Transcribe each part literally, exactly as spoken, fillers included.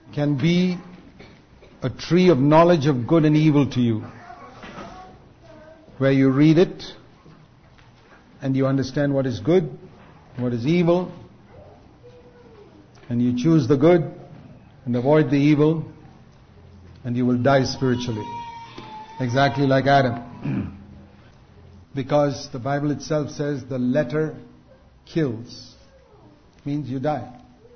can be a tree of knowledge of good and evil to you, where you read it and you understand what is good, what is evil, and you choose the good and avoid the evil, and you will die spiritually. Exactly like Adam. Because the Bible itself says the letter kills. Means you die.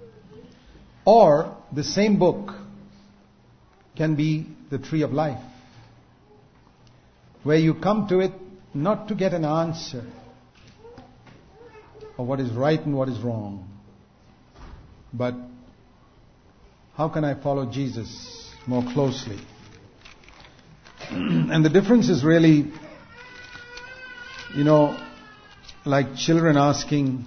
Or the same book can be the tree of life, where you come to it not to get an answer of what is right and what is wrong, but how can I follow Jesus more closely? And the difference is really, you know, like children asking,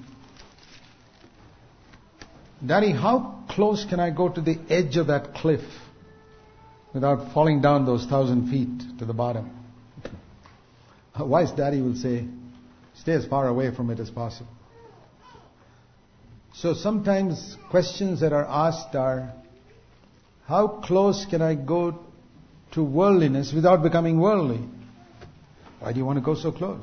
Daddy, how close can I go to the edge of that cliff without falling down those thousand feet to the bottom? A wise daddy will say, stay as far away from it as possible. So sometimes questions that are asked are, how close can I go to worldliness without becoming worldly? Why do you want to go so close?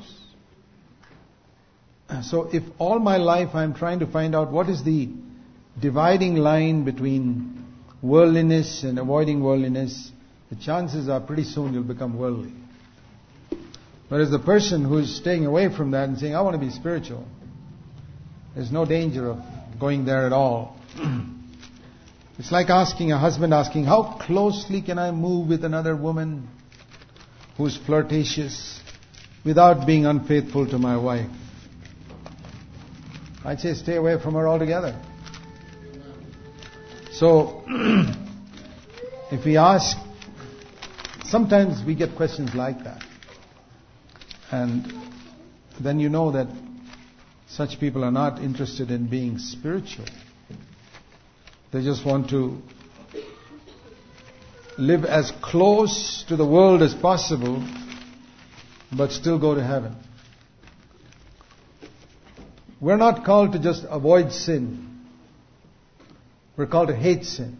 So if all my life I'm trying to find out what is the dividing line between worldliness and avoiding worldliness, the chances are pretty soon you'll become worldly. Whereas the person who is staying away from that and saying, I want to be spiritual, there's no danger of going there at all. It's like asking a husband asking, how closely can I move with another woman who's flirtatious without being unfaithful to my wife? I'd say stay away from her altogether. So, if we ask, sometimes we get questions like that. And then you know that such people are not interested in being spiritual. They just want to live as close to the world as possible, but still go to heaven. We're not called to just avoid sin. We're called to hate sin.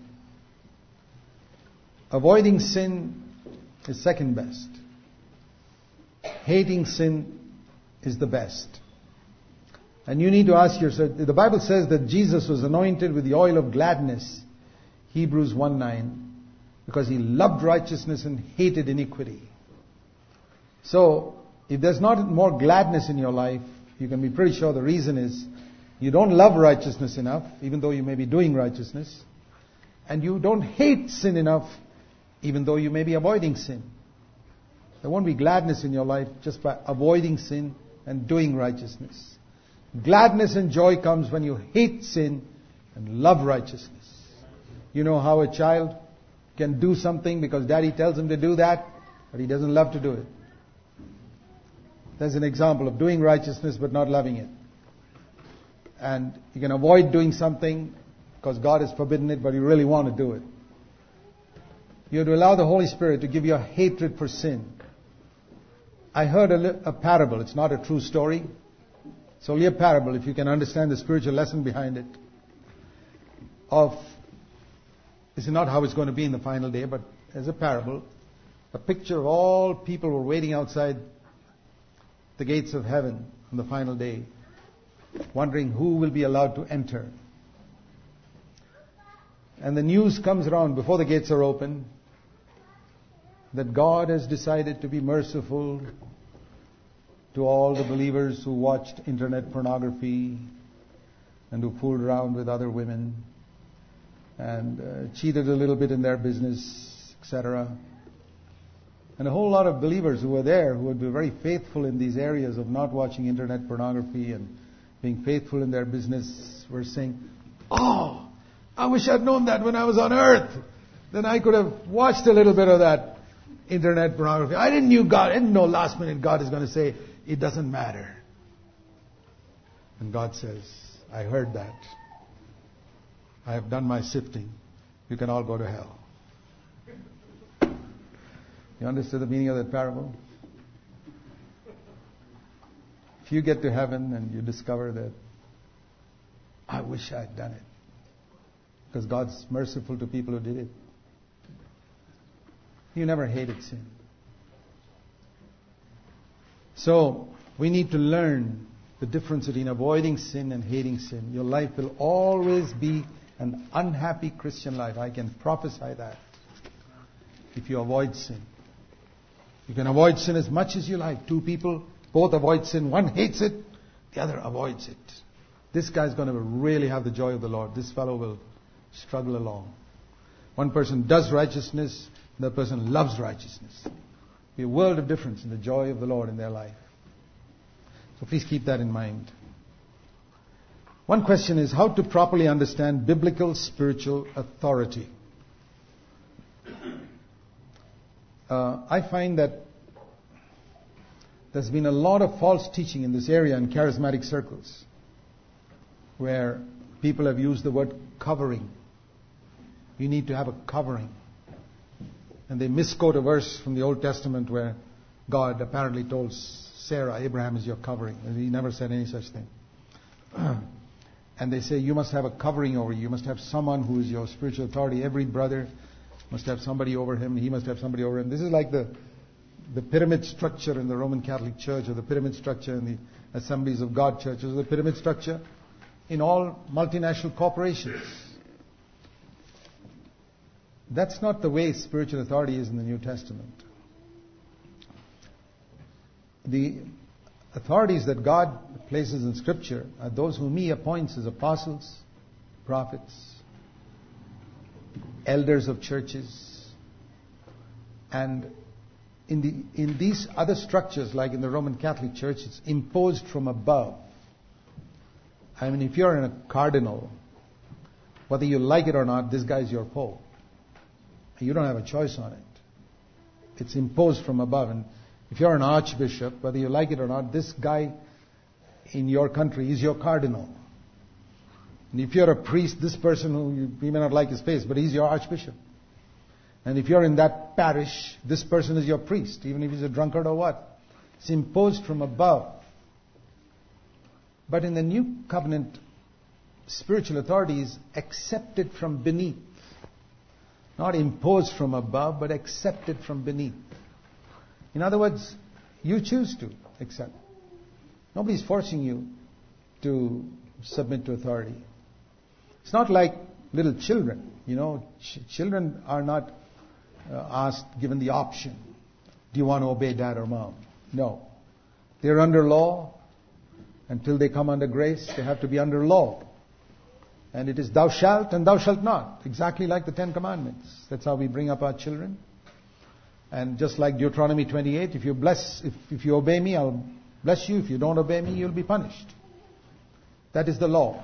Avoiding sin is second best. Hating sin is the best. And you need to ask yourself, the Bible says that Jesus was anointed with the oil of gladness, Hebrews one nine, because he loved righteousness and hated iniquity. So, if there's not more gladness in your life, you can be pretty sure the reason is you don't love righteousness enough, even though you may be doing righteousness. And you don't hate sin enough, even though you may be avoiding sin. There won't be gladness in your life just by avoiding sin and doing righteousness. Gladness and joy comes when you hate sin and love righteousness. You know how a child can do something because daddy tells him to do that, but he doesn't love to do it. There's an example of doing righteousness but not loving it. And you can avoid doing something because God has forbidden it, but you really want to do it. You have to allow the Holy Spirit to give you a hatred for sin. I heard a, li- a parable. It's not a true story. It's only a parable if you can understand the spiritual lesson behind it. Of, this is not how it's going to be in the final day, but as a parable, a picture of all people who are waiting outside the gates of heaven on the final day, wondering who will be allowed to enter. And the news comes around before the gates are open that God has decided to be merciful to all the believers who watched internet pornography and who fooled around with other women and uh, cheated a little bit in their business, et cetera. And a whole lot of believers who were there, who would be very faithful in these areas of not watching internet pornography and being faithful in their business, were saying, oh, I wish I'd known that when I was on earth. Then I could have watched a little bit of that internet pornography. I didn't knew God, I didn't know last minute God is going to say, it doesn't matter. And God says, I heard that. I have done my sifting. You can all go to hell. You understood the meaning of that parable? If you get to heaven and you discover that, I wish I'd done it. because God's merciful to people who did it. You never hated sin. So, we need to learn the difference between avoiding sin and hating sin. Your life will always be an unhappy Christian life. I can prophesy that. If you avoid sin. You can avoid sin as much as you like. Two people both avoid sin. One hates it, the other avoids it. This guy's going to really have the joy of the Lord. This fellow will struggle along. One person does righteousness, the person loves righteousness. Be a world of difference in the joy of the Lord in their life. So please keep that in mind. One question is how to properly understand biblical spiritual authority. Uh, I find that there's been a lot of false teaching in this area in charismatic circles, where people have used the word covering. You need to have a covering. And they misquote a verse from the Old Testament where God apparently told Sarah, Abraham is your covering. And he never said any such thing. And they say you must have a covering over you. You must have someone who is your spiritual authority. Every brother must have somebody over him. He must have somebody over him. This is like the, the pyramid structure in the Roman Catholic Church, or the pyramid structure in the Assemblies of God churches, or the pyramid structure in all multinational corporations. That's not the way spiritual authority is in the New Testament. The authorities that God places in Scripture are those whom He appoints as apostles, prophets, elders of churches. And in the in these other structures, like in the Roman Catholic Church, it's imposed from above. I mean, if you're in a cardinal, whether you like it or not, this guy is your pope. You don't have a choice on it. It's imposed from above. And if you're an archbishop, whether you like it or not, this guy in your country is your cardinal. And if you're a priest, this person who you, you may not like his face, but he's your archbishop. And if you're in that parish, this person is your priest, even if he's a drunkard or what. It's imposed from above. But in the New Covenant, spiritual authority is accepted from beneath. Not imposed from above, but accepted from beneath. In other words, you choose to accept. Nobody's forcing you to submit to authority. It's not like little children. You know, ch- children are not uh, asked, given the option. Do you want to obey dad or mom? No. They're under law. Until they come under grace, they have to be under law. And it is thou shalt and thou shalt not. Exactly like the Ten Commandments. That's how we bring up our children. And just like Deuteronomy twenty-eight, if you bless, if, if you obey me, I'll bless you. If you don't obey me, you'll be punished. That is the law.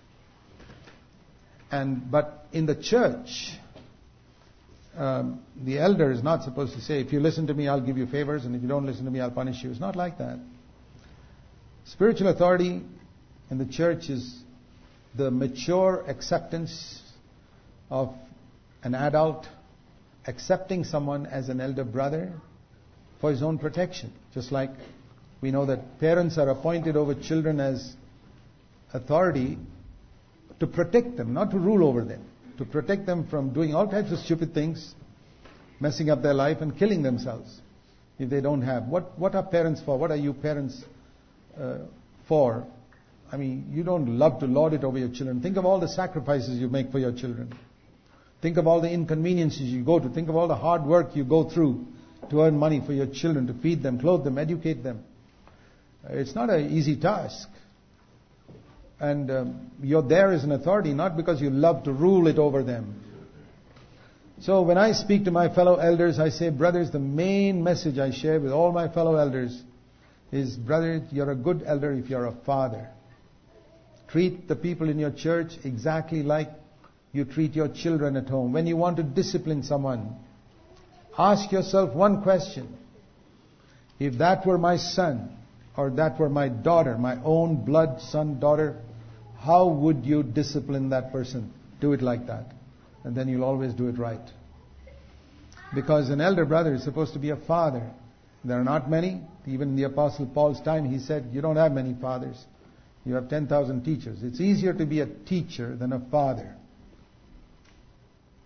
And but in the church, um, the elder is not supposed to say, if you listen to me, I'll give you favors, and if you don't listen to me, I'll punish you. It's not like that. Spiritual authority in the church is the mature acceptance of an adult accepting someone as an elder brother for his own protection. Just like we know that parents are appointed over children as authority to protect them, not to rule over them. To protect them from doing all types of stupid things, messing up their life and killing themselves if they don't have. What, what are parents for? What are you parents uh, for? I mean, you don't love to lord it over your children. Think of all the sacrifices you make for your children. Think of all the inconveniences you go to. Think of all the hard work you go through to earn money for your children, to feed them, clothe them, educate them. It's not an easy task. And um, you're there as an authority, not because you love to rule it over them. So when I speak to my fellow elders, I say, brothers, the main message I share with all my fellow elders is, brother, you're a good elder if you're a father. Treat the people in your church exactly like you treat your children at home. When you want to discipline someone, ask yourself one question. If that were my son, or that were my daughter, my own blood son, daughter, how would you discipline that person? Do it like that. And then you'll always do it right. Because an elder brother is supposed to be a father. There are not many. Even in the Apostle Paul's time, he said, you don't have many fathers. You have ten thousand teachers. It's easier to be a teacher than a father.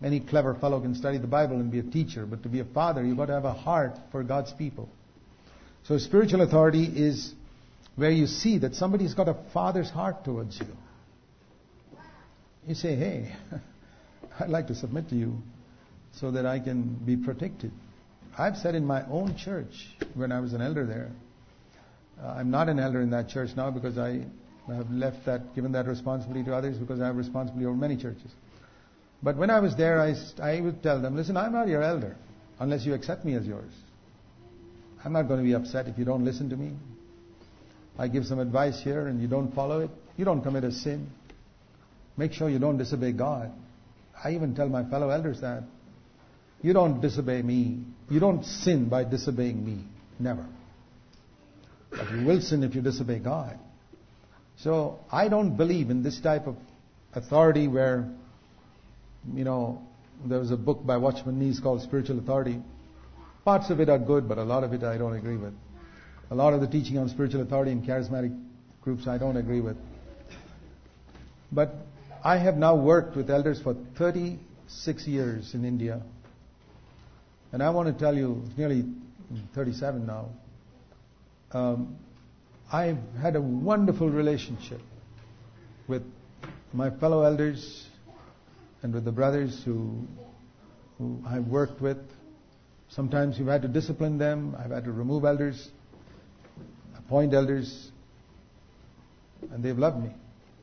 Any clever fellow can study the Bible and be a teacher, but to be a father, you've got to have a heart for God's people. So spiritual authority is where you see that somebody's got a father's heart towards you. You say, hey, I'd like to submit to you so that I can be protected. I've said in my own church, when I was an elder there, uh, I'm not an elder in that church now because I have left that, given that responsibility to others because I have responsibility over many churches. But when I was there, I, I would tell them, listen, I'm not your elder unless you accept me as yours. I'm not going to be upset if you don't listen to me. I give some advice here and you don't follow it. You don't commit a sin. Make sure you don't disobey God. I even tell my fellow elders that. You don't disobey me. You don't sin by disobeying me. Never. But you will sin if you disobey God. So I don't believe in this type of authority where, you know, there was a book by Watchman Nee called Spiritual Authority. Parts of it are good, but a lot of it I don't agree with. A lot of the teaching on spiritual authority in charismatic groups I don't agree with. But I have now worked with elders for thirty-six years in India. And I want to tell you, it's nearly thirty-seven now. Um, I've had a wonderful relationship with my fellow elders and with the brothers who, who I've worked with. Sometimes you've had to discipline them. I've had to remove elders, appoint elders, and they've loved me.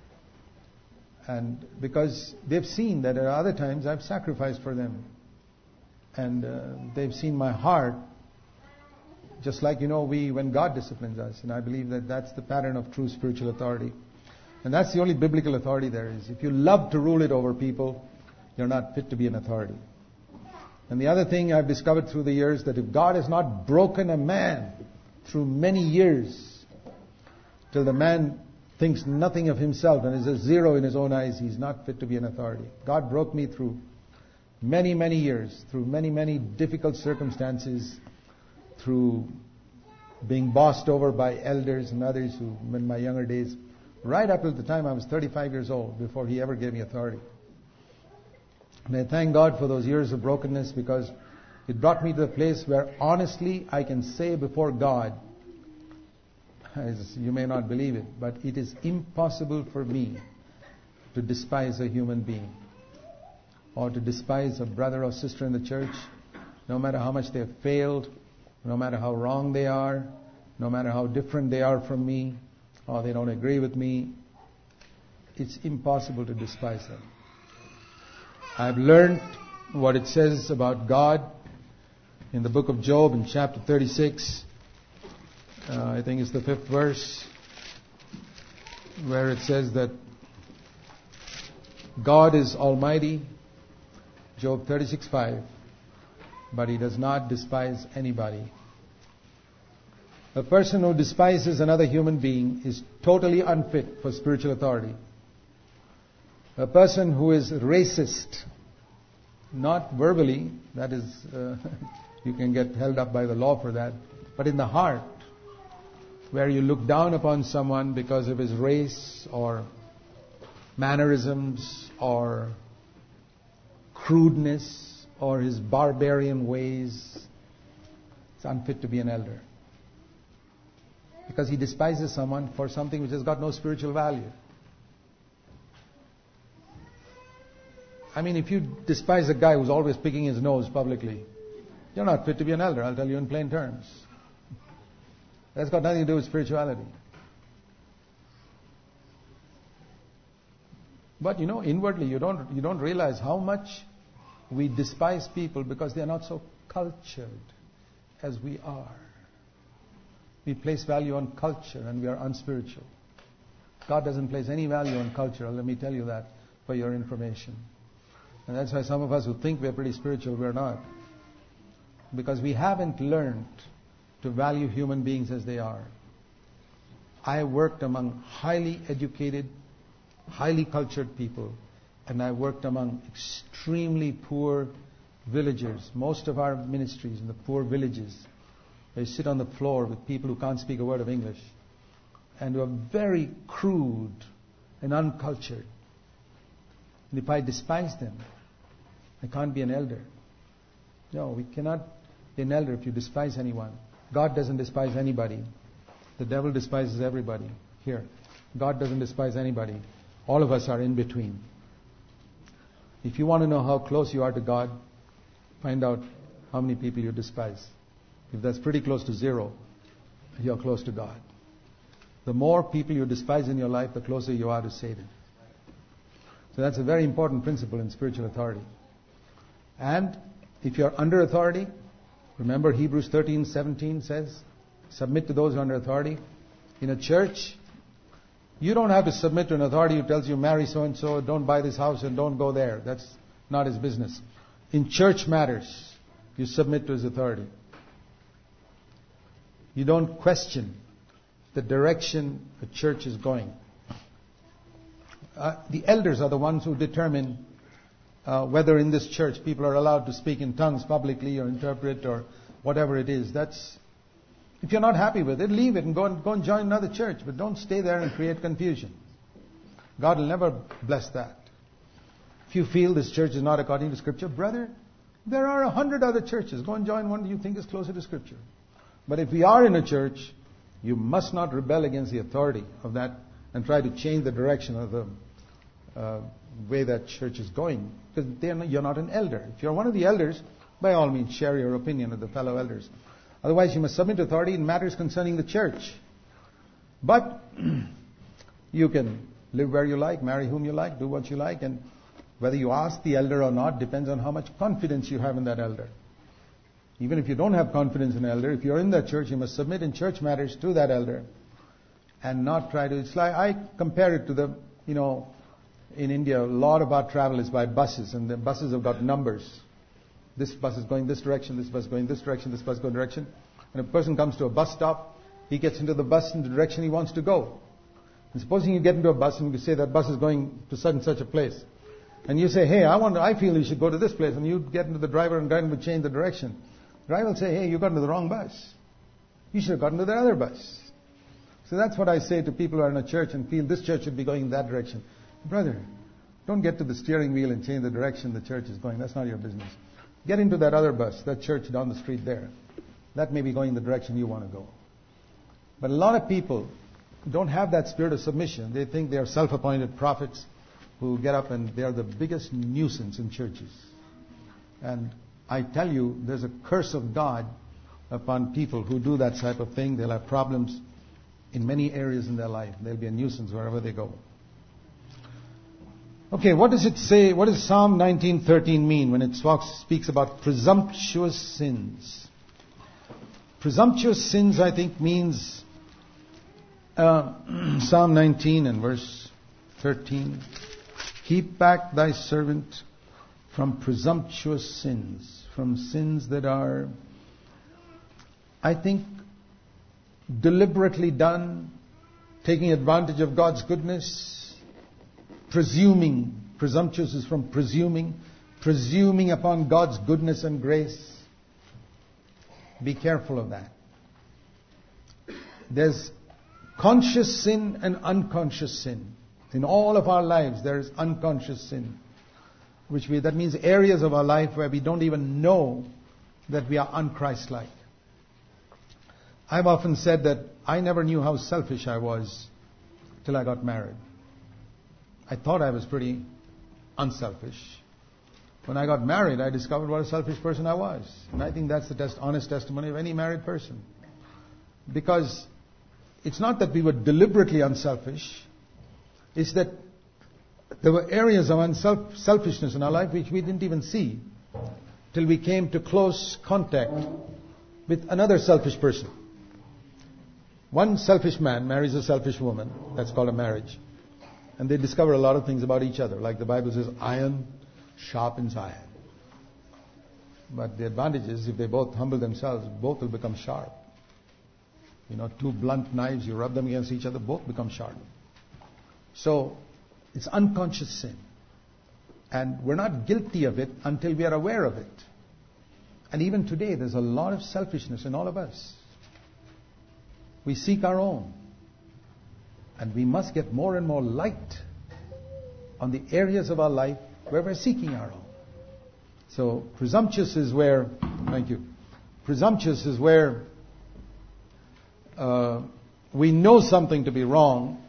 And because they've seen that at other times I've sacrificed for them. And uh, they've seen my heart, just like, you know, we, when God disciplines us. And I believe that that's the pattern of true spiritual authority. And that's the only biblical authority there is. If you love to rule it over people, you're not fit to be an authority. And the other thing I've discovered through the years, that if God has not broken a man through many years, till the man thinks nothing of himself and is a zero in his own eyes, he's not fit to be an authority. God broke me through many, many years, through many, many difficult circumstances, through being bossed over by elders and others who, in my younger days, right up till the time I was thirty-five years old, before he ever gave me authority. And I thank God for those years of brokenness, because it brought me to the place where honestly I can say before God, as you may not believe it, but it is impossible for me to despise a human being or to despise a brother or sister in the church, no matter how much they have failed, no matter how wrong they are, no matter how different they are from me, or they don't agree with me. It's impossible to despise them. I've learned what it says about God in the book of Job in chapter thirty-six. Uh, I think it's the fifth verse, where it says that God is almighty, Job thirty-six five, but he does not despise anybody. A person who despises another human being is totally unfit for spiritual authority. A person who is racist, not verbally, that is, uh, you can get held up by the law for that, but in the heart, where you look down upon someone because of his race or mannerisms or crudeness or his barbarian ways, it's unfit to be an elder. Because he despises someone for something which has got no spiritual value. I mean, if you despise a guy who's always picking his nose publicly, you're not fit to be an elder, I'll tell you in plain terms. That's got nothing to do with spirituality. But you know, inwardly, you don't you don't realize how much we despise people because they are not so cultured as we are. We place value on culture and we are unspiritual. God doesn't place any value on culture. Let me tell you that for your information. And that's why some of us who think we're pretty spiritual, we're not. Because we haven't learned to value human beings as they are. I worked among highly educated, highly cultured people, and I worked among extremely poor villagers. Most of our ministries in the poor villages, they sit on the floor with people who can't speak a word of English and who are very crude and uncultured. And if I despise them, I can't be an elder. No, we cannot be an elder if you despise anyone. God doesn't despise anybody. The devil despises everybody. Here, God doesn't despise anybody. All of us are in between. If you want to know how close you are to God, find out how many people you despise. If that's pretty close to zero, you're close to God. The more people you despise in your life, the closer you are to Satan. So that's a very important principle in spiritual authority. And if you're under authority, remember Hebrews thirteen seventeen says, submit to those who are under authority. In a church, you don't have to submit to an authority who tells you marry so-and-so, don't buy this house and don't go there. That's not his business. In church matters, you submit to his authority. You don't question the direction the church is going. Uh, the elders are the ones who determine uh, whether in this church people are allowed to speak in tongues publicly or interpret or whatever it is. That's, if you're not happy with it, leave it and go and go and join another church. But don't stay there and create confusion. God will never bless that. If you feel this church is not according to Scripture, brother, there are a hundred other churches. Go and join one you think is closer to Scripture. But if we are in a church, you must not rebel against the authority of that and try to change the direction of the uh, way that church is going. Because not, you're not an elder. If you're one of the elders, by all means, share your opinion with the fellow elders. Otherwise, you must submit to authority in matters concerning the church. But you can live where you like, marry whom you like, do what you like, and whether you ask the elder or not depends on how much confidence you have in that elder. Even if you don't have confidence in an elder, if you're in that church, you must submit in church matters to that elder and not try to... It's like, I compare it to the, you know, in India, a lot of our travel is by buses, and the buses have got numbers. This bus is going this direction, this bus is going this direction, this bus is going direction. When a person comes to a bus stop, he gets into the bus in the direction he wants to go. And supposing you get into a bus and you say that bus is going to such and such a place. And you say, hey, I want, I feel you should go to this place. And you get into the driver and driver would change the direction. The driver will say, hey, you got into the wrong bus. You should have gotten to the other bus. So that's what I say to people who are in a church and feel this church should be going in that direction. Brother, don't get to the steering wheel and change the direction the church is going. That's not your business. Get into that other bus, that church down the street there. That may be going the direction you want to go. But a lot of people don't have that spirit of submission. They think they are self-appointed prophets who get up and they are the biggest nuisance in churches. And I tell you, there's a curse of God upon people who do that type of thing. They'll have problems in many areas in their life. They'll be a nuisance wherever they go. Okay, what does it say? What does Psalm nineteen thirteen mean when it speaks about presumptuous sins? Presumptuous sins, I think, means uh, Psalm nineteen and verse thirteen. Keep back thy servant from presumptuous sins, from sins that are, I think, deliberately done, taking advantage of God's goodness, presuming. Presumptuous is from presuming, presuming upon God's goodness and grace. Be careful of that. There's conscious sin and unconscious sin. In all of our lives, there is unconscious sin, which we, that means areas of our life where we don't even know that we are un-Christ-like. I've often said that I never knew how selfish I was till I got married. I thought I was pretty unselfish. When I got married, I discovered what a selfish person I was. And I think that's the test, honest testimony of any married person. Because it's not that we were deliberately unselfish. It's that there were areas of unselfishness in our life which we didn't even see till we came to close contact with another selfish person. One selfish man marries a selfish woman. That's called a marriage. And they discover a lot of things about each other. Like the Bible says, iron sharpens iron. But the advantage is if they both humble themselves, both will become sharp. You know, two blunt knives, you rub them against each other, both become sharp. So, it's unconscious sin. And we're not guilty of it until we are aware of it. And even today, there's a lot of selfishness in all of us. We seek our own. And we must get more and more light on the areas of our life where we're seeking our own. So presumptuous is where, thank you, presumptuous is where uh, we know something to be wrong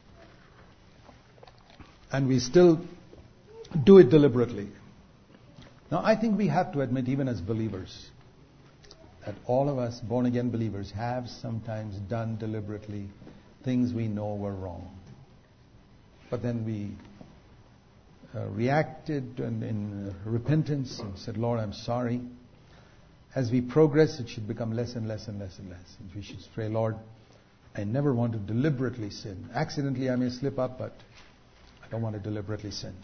and we still do it deliberately. Now I think we have to admit, even as believers, that all of us born again believers have sometimes done deliberately things we know were wrong. But then we uh, reacted in, in repentance and said, Lord, I'm sorry. As we progress, it should become less and less and less and less. And we should pray, Lord, I never want to deliberately sin. Accidentally I may slip up, but I don't want to deliberately sin.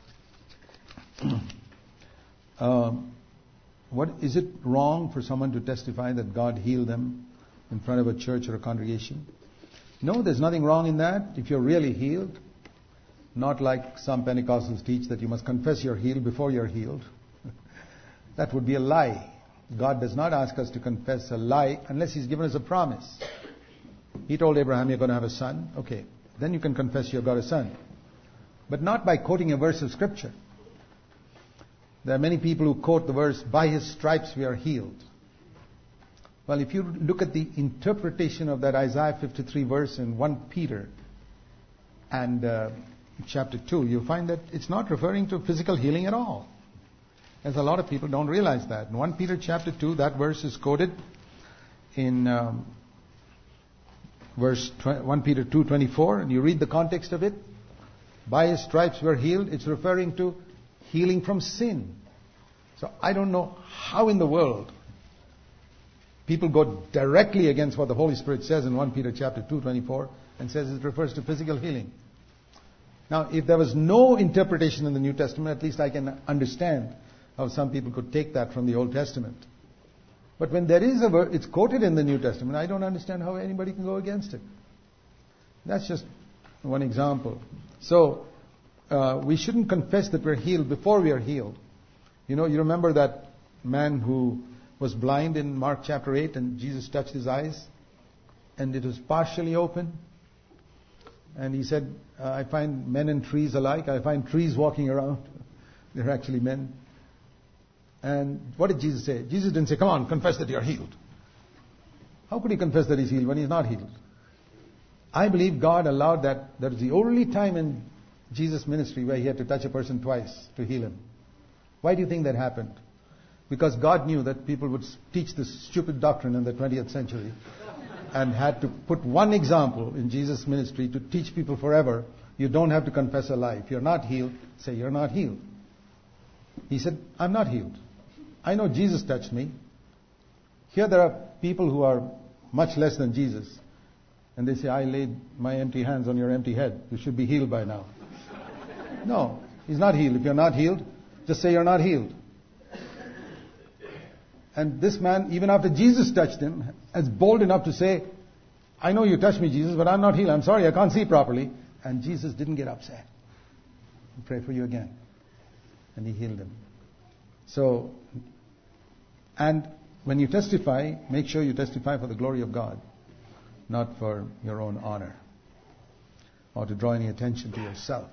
um, what is it wrong for someone to testify that God healed them in front of a church or a congregation? No, there's nothing wrong in that if you're really healed. Not like some Pentecostals teach that you must confess you're healed before you're healed. That would be a lie. God does not ask us to confess a lie unless He's given us a promise. He told Abraham, you're going to have a son. Okay, then you can confess you've got a son. But not by quoting a verse of Scripture. There are many people who quote the verse, by His stripes we are healed. Well, if you look at the interpretation of that Isaiah fifty-three verse in First Peter and uh, chapter two, you'll find that it's not referring to physical healing at all. As a lot of people don't realize that. In First Peter chapter two, that verse is quoted in um, verse First Peter two twenty-four, and you read the context of it. By His stripes we are healed. It's referring to healing from sin. So I don't know how in the world people go directly against what the Holy Spirit says in First Peter chapter two twenty-four and says it refers to physical healing. Now, if there was no interpretation in the New Testament, at least I can understand how some people could take that from the Old Testament. But when there is a verse, it's quoted in the New Testament, I don't understand how anybody can go against it. That's just one example. So, uh, we shouldn't confess that we're healed before we are healed. You know, you remember that man who was blind in Mark chapter eight and Jesus touched his eyes and it was partially open. And he said, uh, I find men and trees alike. I find trees walking around. They're actually men. And what did Jesus say? Jesus didn't say, come on, confess that you're healed. How could he confess that he's healed when he's not healed? I believe God allowed that. That was the only time in Jesus' ministry where he had to touch a person twice to heal him. Why do you think that happened? Because God knew that people would teach this stupid doctrine in the twentieth century and had to put one example in Jesus' ministry to teach people forever. You don't have to confess a lie. If you're not healed, say you're not healed. He said, I'm not healed. I know Jesus touched me. Here there are people who are much less than Jesus. And they say, I laid my empty hands on your empty head. You should be healed by now. No, he's not healed. If you're not healed, just say you're not healed. And this man, even after Jesus touched him, is bold enough to say, I know you touched me, Jesus, but I'm not healed. I'm sorry, I can't see properly. And Jesus didn't get upset. I'll pray for you again. And he healed him. So, and when you testify, make sure you testify for the glory of God, not for your own honor or to draw any attention to yourself.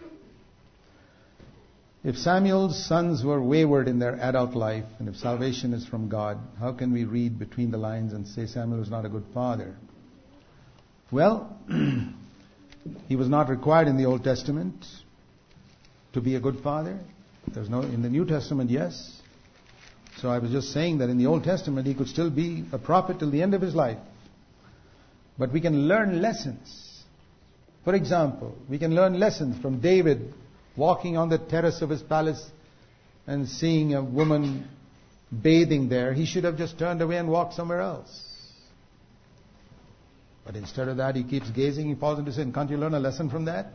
If Samuel's sons were wayward in their adult life, and if salvation is from God, how can we read between the lines and say Samuel was not a good father? Well, he was not required in the Old Testament to be a good father. There's no, in the New Testament, yes. So I was just saying that in the Old Testament he could still be a prophet till the end of his life. But we can learn lessons. For example, we can learn lessons from David walking on the terrace of his palace and seeing a woman bathing there. He should have just turned away and walked somewhere else. But instead of that, he keeps gazing, he falls into sin. Can't you learn a lesson from that?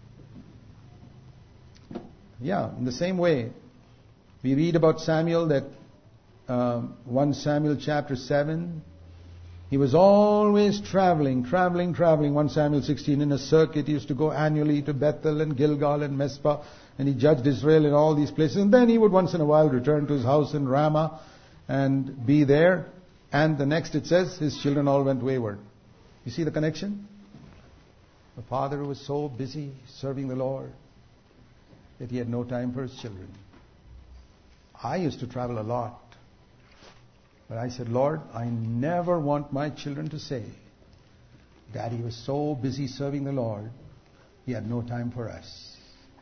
Yeah, in the same way, we read about Samuel that um, First Samuel chapter seven, he was always traveling, traveling, traveling. First Samuel sixteen, in a circuit. He used to go annually to Bethel and Gilgal and Mizpah, and he judged Israel in all these places. And then he would once in a while return to his house in Ramah and be there. And the next it says, his children all went wayward. You see the connection? The father was so busy serving the Lord that he had no time for his children. I used to travel a lot. But I said, Lord, I never want my children to say, Daddy was so busy serving the Lord, he had no time for us.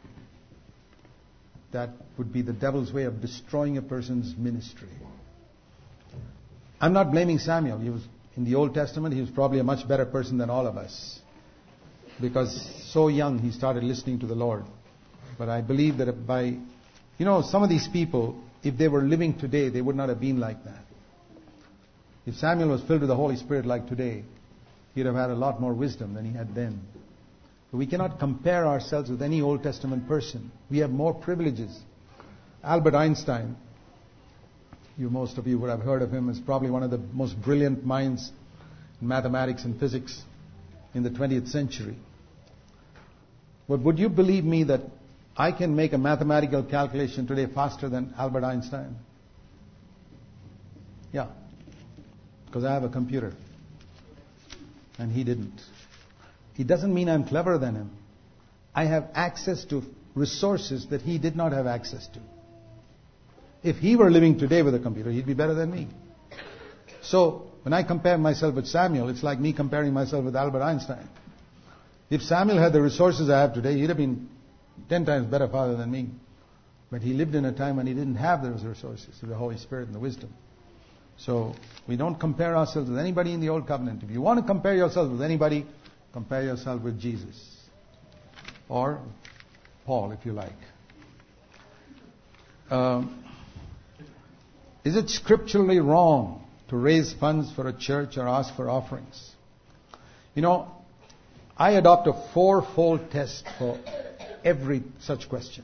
That would be the devil's way of destroying a person's ministry. I'm not blaming Samuel. He was, in the Old Testament, he was probably a much better person than all of us. Because so young, he started listening to the Lord. But I believe that by, you know, some of these people, if they were living today, they would not have been like that. If Samuel was filled with the Holy Spirit like today, he'd have had a lot more wisdom than he had then. But we cannot compare ourselves with any Old Testament person. We have more privileges. Albert Einstein, you most of you would have heard of him, is probably one of the most brilliant minds in mathematics and physics in the twentieth century. But would you believe me that I can make a mathematical calculation today faster than Albert Einstein? Yeah. Because I have a computer. And he didn't. It doesn't mean I'm cleverer than him. I have access to resources that he did not have access to. If he were living today with a computer, he'd be better than me. So, when I compare myself with Samuel, it's like me comparing myself with Albert Einstein. If Samuel had the resources I have today, he'd have been ten times better father than me. But he lived in a time when he didn't have those resources, the Holy Spirit and the wisdom. So, we don't compare ourselves with anybody in the Old Covenant. If you want to compare yourself with anybody, compare yourself with Jesus. Or Paul, if you like. Um, is it scripturally wrong to raise funds for a church or ask for offerings? You know, I adopt a four-fold test for every such question.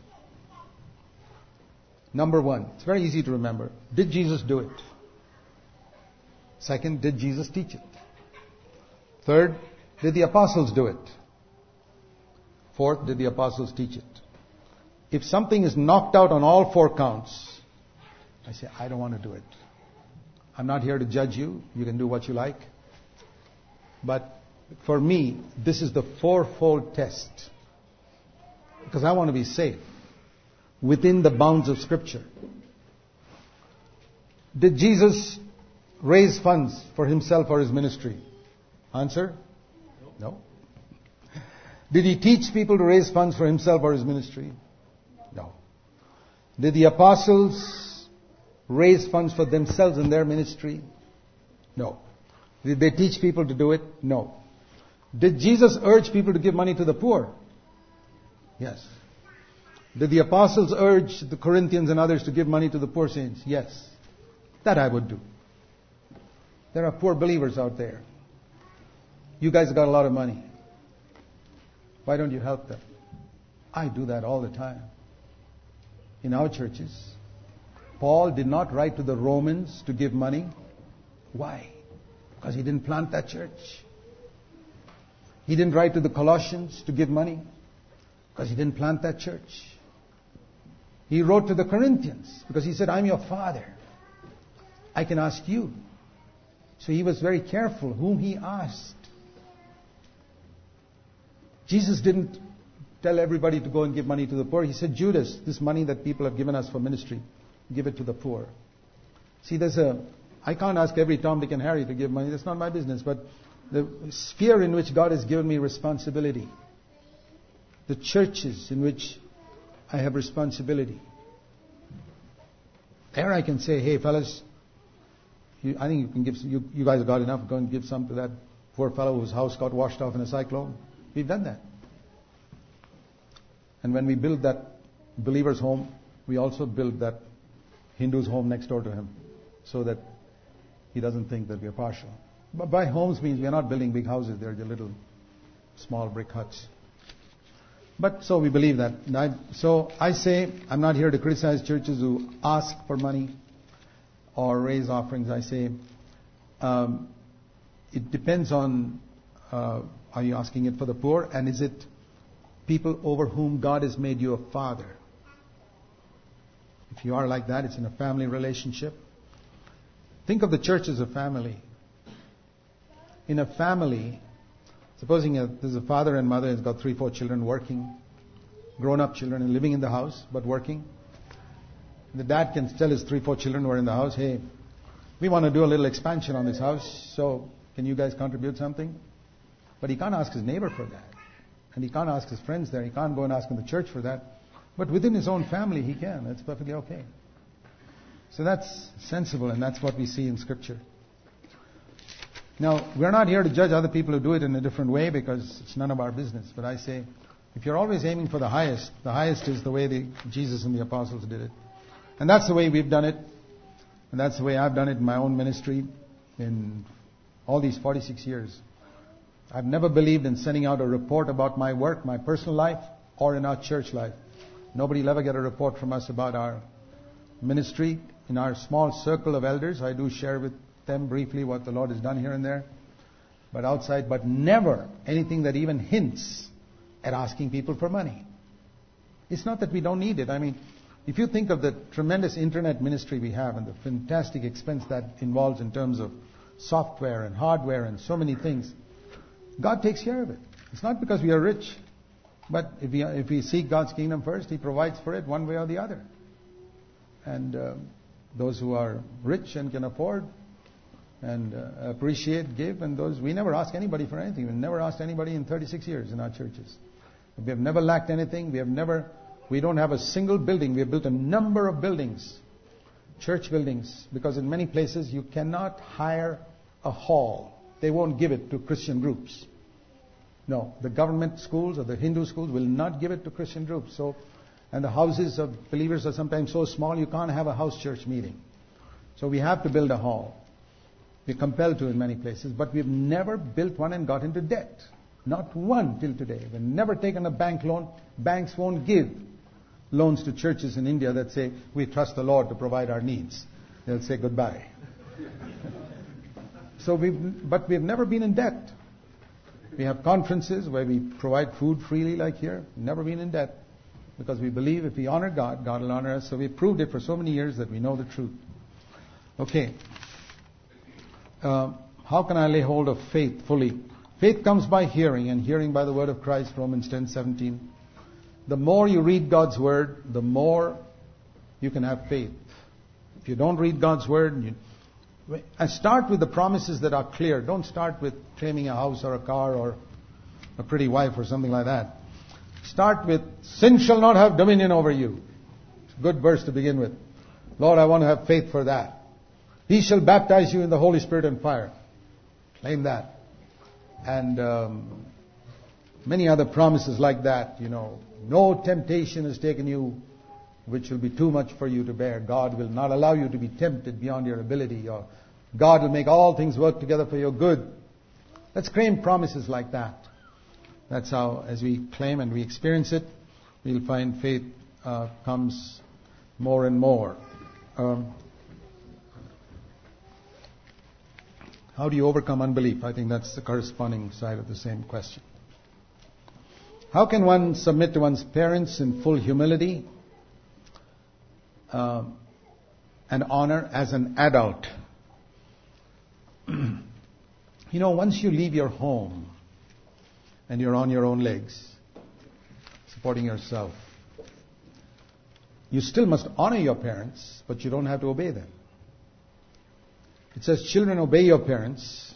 Number one, it's very easy to remember. Did Jesus do it? Second, did Jesus teach it? Third, did the apostles do it? Fourth, did the apostles teach it? If something is knocked out on all four counts, I say, I don't want to do it. I'm not here to judge you. You can do what you like. But for me, this is the fourfold test. Because I want to be safe within the bounds of Scripture. Did Jesus raise funds for himself or his ministry? Answer? No. Did he teach people to raise funds for himself or his ministry? No. Did the apostles raise funds for themselves in their ministry? No. Did they teach people to do it? No. Did Jesus urge people to give money to the poor? Yes. Did the apostles urge the Corinthians and others to give money to the poor saints? Yes. That I would do. There are poor believers out there. You guys got a lot of money. Why don't you help them? I do that all the time. In our churches, Paul did not write to the Romans to give money. Why? Because he didn't plant that church. He didn't write to the Colossians to give money because he didn't plant that church. He wrote to the Corinthians because he said, I'm your father. I can ask you. So he was very careful whom he asked. Jesus didn't tell everybody to go and give money to the poor. He said, Judas, this money that people have given us for ministry, give it to the poor. See, there's a, I can't ask every Tom, Dick and Harry to give money. That's not my business. But the sphere in which God has given me responsibility, the churches in which I have responsibility, there I can say, hey fellas, you, I think you can give, you, you guys got enough, go and give some to that poor fellow whose house got washed off in a cyclone. We've done that. And when we build that believer's home, we also build that Hindu's home next door to him, so that he doesn't think that we are partial. But by homes means we are not building big houses, they're the little small brick huts. But so we believe that. I, so I say, I'm not here to criticize churches who ask for money or raise offerings. I say, um, it depends on, uh, are you asking it for the poor? And is it people over whom God has made you a father? If you are like that, it's in a family relationship. Think of the church as a family. In a family, supposing a, there's a father and mother who's got three, four children working, grown-up children and living in the house, but working. The dad can tell his three, four children who are in the house, hey, we want to do a little expansion on this house, so can you guys contribute something? But he can't ask his neighbor for that. And he can't ask his friends there. He can't go and ask in the church for that. But within his own family, he can. That's perfectly okay. So that's sensible, and that's what we see in Scripture. Now, we're not here to judge other people who do it in a different way, because it's none of our business. But I say, if you're always aiming for the highest, the highest is the way the, Jesus and the apostles did it. And that's the way we've done it. And that's the way I've done it in my own ministry in all these forty-six years. I've never believed in sending out a report about my work, my personal life, or in our church life. Nobody will ever get a report from us about our ministry. In our small circle of elders, I do share with them briefly what the Lord has done here and there. But outside, but never anything that even hints at asking people for money. It's not that we don't need it. I mean, if you think of the tremendous internet ministry we have and the fantastic expense that involves in terms of software and hardware and so many things, God takes care of it. It's not because we are rich, but if we, if we seek God's kingdom first, He provides for it one way or the other. And uh, those who are rich and can afford and uh, appreciate, give, and those, we never ask anybody for anything. We've never asked anybody in thirty-six years in our churches. We have never lacked anything. We have never, we don't have a single building. We have built a number of buildings, church buildings, because in many places you cannot hire a hall. They won't give it to Christian groups. No, the government schools or the Hindu schools will not give it to Christian groups. So, and the houses of believers are sometimes so small you can't have a house church meeting. So we have to build a hall. We're compelled to in many places, but we've never built one and got into debt. Not one till today. We've never taken a bank loan. Banks won't give loans to churches in India that say, we trust the Lord to provide our needs. They'll say goodbye. So we've, but we've never been in debt. We have conferences where we provide food freely like here. Never been in debt. Because we believe if we honor God, God will honor us. So we've proved it for so many years that we know the truth. Okay. Uh, how can I lay hold of faith fully? Faith comes by hearing, and hearing by the word of Christ, Romans ten seventeen. The more you read God's word, the more you can have faith. If you don't read God's word, you, and start with the promises that are clear. Don't start with claiming a house or a car or a pretty wife or something like that. Start with, sin shall not have dominion over you. It's a good verse to begin with. Lord, I want to have faith for that. He shall baptize you in the Holy Spirit and fire. Claim that. And um, many other promises like that, you know. No temptation has taken you which will be too much for you to bear. God will not allow you to be tempted beyond your ability. Or God will make all things work together for your good. Let's claim promises like that. That's how, as we claim and we experience it, we'll find faith uh, comes more and more. Um, how do you overcome unbelief? I think that's the corresponding side of the same question. How can one submit to one's parents in full humility um, and honor as an adult? You know, once you leave your home and you're on your own legs, supporting yourself, you still must honor your parents, but you don't have to obey them. It says, children, obey your parents.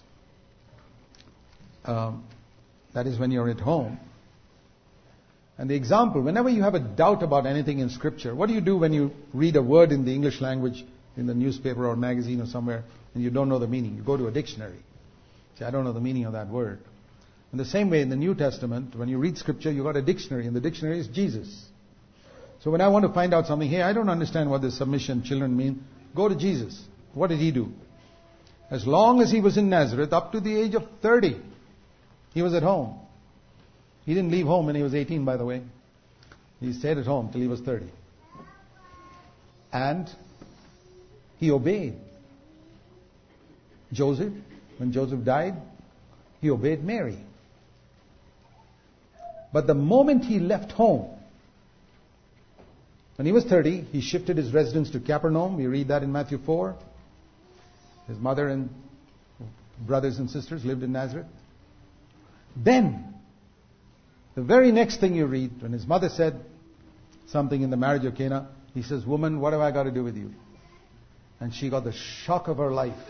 Um, that is when you're at home. And the example, whenever you have a doubt about anything in Scripture, what do you do when you read a word in the English language in the newspaper or magazine or somewhere and you don't know the meaning? You go to a dictionary. Say, I don't know the meaning of that word. In the same way, in the New Testament, when you read Scripture, you've got a dictionary, and the dictionary is Jesus. So when I want to find out something, hey, I don't understand what this submission children mean, go to Jesus. What did He do? As long as He was in Nazareth, up to the age of thirty, He was at home. He didn't leave home when He was eighteen, by the way. He stayed at home till He was thirty. And He obeyed. Joseph, when Joseph died, He obeyed Mary. But the moment He left home, when He was thirty, He shifted His residence to Capernaum. We read that in Matthew four. His mother and brothers and sisters lived in Nazareth. Then, the very next thing you read, when His mother said something in the marriage of Cana, He says, woman, what have I got to do with you? And she got the shock of her life.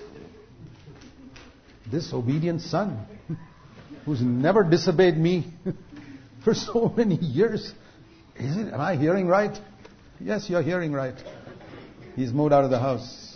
This obedient son, who's never disobeyed me for so many years. Is it? Am I hearing right? Yes, you're hearing right. He's moved out of the house.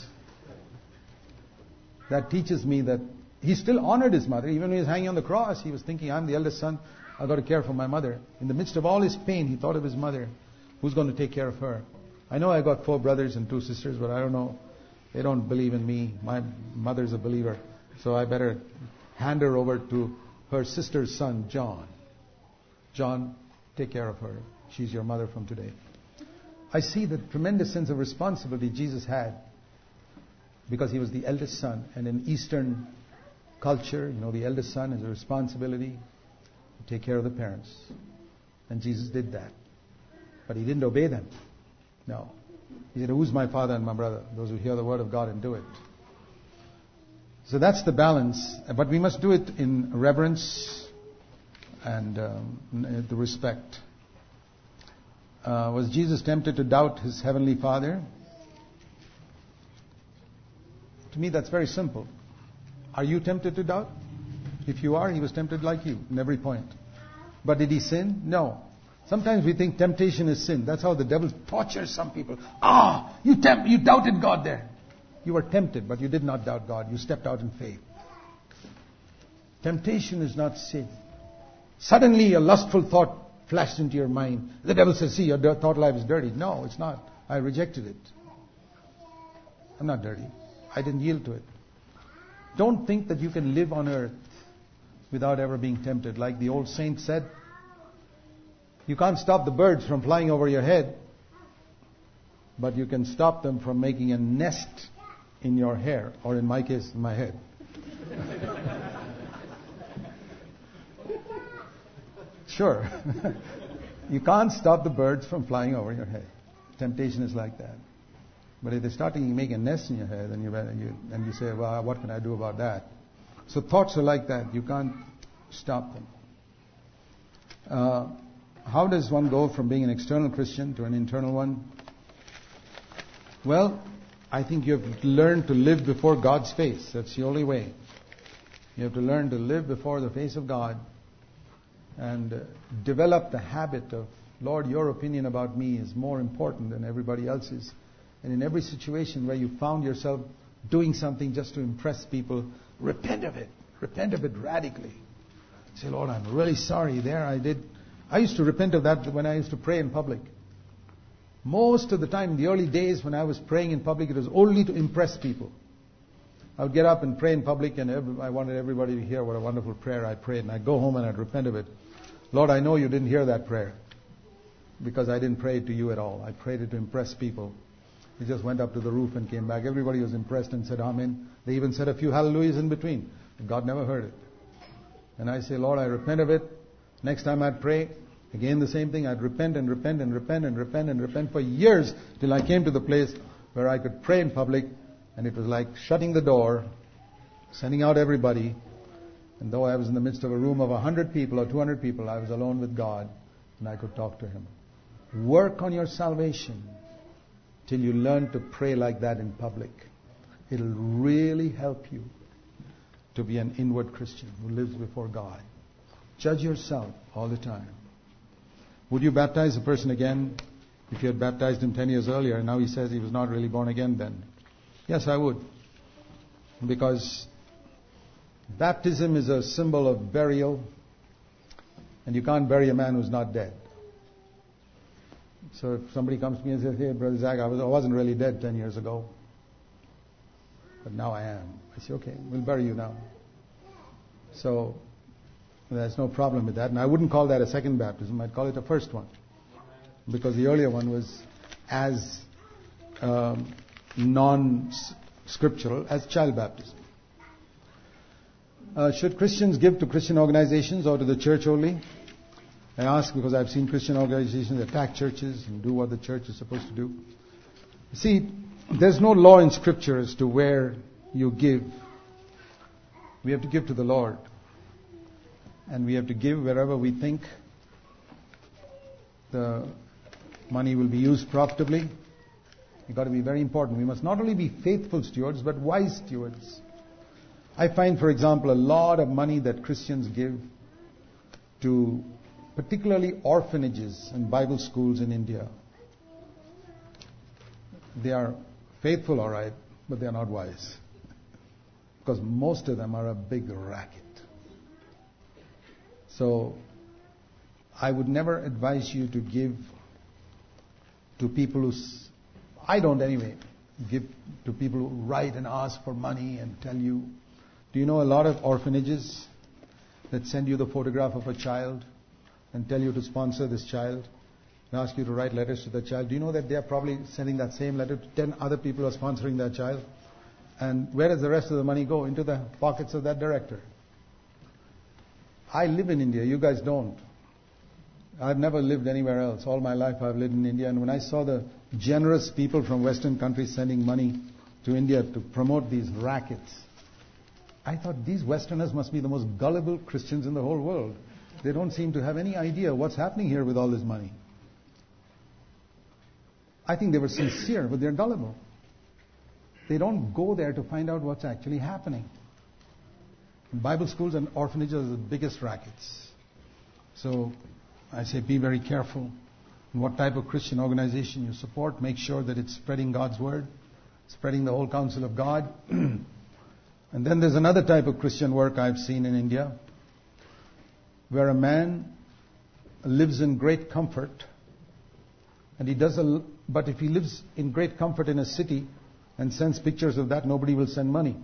That teaches me that he still honored his mother. Even when he was hanging on the cross, he was thinking, I'm the eldest son. I've got to care for my mother. In the midst of all his pain, he thought of his mother. Who's going to take care of her? I know I got four brothers and two sisters, but I don't know. They don't believe in me. My mother's a believer. So I better hand her over to her sister's son, John. John, take care of her. She's your mother from today. I see the tremendous sense of responsibility Jesus had because he was the eldest son. And in Eastern culture, you know, the eldest son has a responsibility to take care of the parents. And Jesus did that. But he didn't obey them. No. He said, who's my father and my brother? Those who hear the word of God and do it. So that's the balance. But we must do it in reverence and um, the respect. Uh, was Jesus tempted to doubt his heavenly Father? To me, that's very simple. Are you tempted to doubt? If you are, he was tempted like you in every point. But did he sin? No. Sometimes we think temptation is sin. That's how the devil tortures some people. Ah, you tempt, you doubted God there. You were tempted, but you did not doubt God. You stepped out in faith. Temptation is not sin. Suddenly a lustful thought flashed into your mind. The devil says, see, your thought life is dirty. No, it's not. I rejected it. I'm not dirty. I didn't yield to it. Don't think that you can live on earth without ever being tempted. Like the old saint said, you can't stop the birds from flying over your head, but you can stop them from making a nest in your hair, or in my case, in my head. Sure. You can't stop the birds from flying over your head. Temptation is like that. But if they start to make a nest in your head, then you, you, and you say, well, what can I do about that? So thoughts are like that. You can't stop them. Uh, how does one go from being an external Christian to an internal one? Well, I think you have to learn to live before God's face. That's the only way. You have to learn to live before the face of God and uh, develop the habit of, Lord, your opinion about me is more important than everybody else's. And in every situation where you found yourself doing something just to impress people, repent of it. Repent of it radically. Say, Lord, I'm really sorry. There I did. I used to repent of that when I used to pray in public. Most of the time, in the early days when I was praying in public, it was only to impress people. I would get up and pray in public, and every, I wanted everybody to hear what a wonderful prayer I prayed. And I'd go home and I'd repent of it. Lord, I know you didn't hear that prayer because I didn't pray it to you at all. I prayed it to impress people. We just went up to the roof and came back. Everybody was impressed and said amen. They even said a few hallelujahs in between. God never heard it. And I say, Lord, I repent of it. Next time I'd pray, again the same thing. I'd repent and repent and repent and repent and repent for years till I came to the place where I could pray in public. And it was like shutting the door, sending out everybody. And though I was in the midst of a room of one hundred people or two hundred people, I was alone with God and I could talk to Him. Work on your salvation till you learn to pray like that in public. It'll really help you to be an inward Christian who lives before God. Judge yourself all the time. Would you baptize a person again if you had baptized him ten years earlier and now he says he was not really born again then? Yes, I would. Because baptism is a symbol of burial, and you can't bury a man who's not dead. So if somebody comes to me and says, hey, Brother Zach, I, was, I wasn't really dead ten years ago, but now I am. I say, okay, we'll bury you now. So there's no problem with that. And I wouldn't call that a second baptism. I'd call it a first one. Because the earlier one was as um, non-scriptural as child baptism. Uh, should Christians give to Christian organizations or to the church only? I ask because I've seen Christian organizations attack churches and do what the church is supposed to do. See, there's no law in Scripture as to where you give. We have to give to the Lord. And we have to give wherever we think the money will be used profitably. We've got to be very important. We must not only be faithful stewards, but wise stewards. I find, for example, a lot of money that Christians give to particularly orphanages and Bible schools in India. They are faithful, all right, but they are not wise. Because most of them are a big racket. So, I would never advise you to give to people who, I don't anyway, give to people who write and ask for money and tell you. Do you know a lot of orphanages that send you the photograph of a child and tell you to sponsor this child and ask you to write letters to the child? Do you know that they are probably sending that same letter to ten other people who are sponsoring that child? And where does the rest of the money go? Into the pockets of that director. I live in India, you guys don't. I've never lived anywhere else. All my life I've lived in India. And when I saw the generous people from Western countries sending money to India to promote these rackets, I thought these Westerners must be the most gullible Christians in the whole world. They don't seem to have any idea what's happening here with all this money. I think they were sincere, but they're gullible. They don't go there to find out what's actually happening. Bible schools and orphanages are the biggest rackets. So I say be very careful in what type of Christian organization you support. Make sure that it's spreading God's word, spreading the whole counsel of God. And then there's another type of Christian work I've seen in India, where a man lives in great comfort, and he does a, but if he lives in great comfort in a city and sends pictures of that, nobody will send money.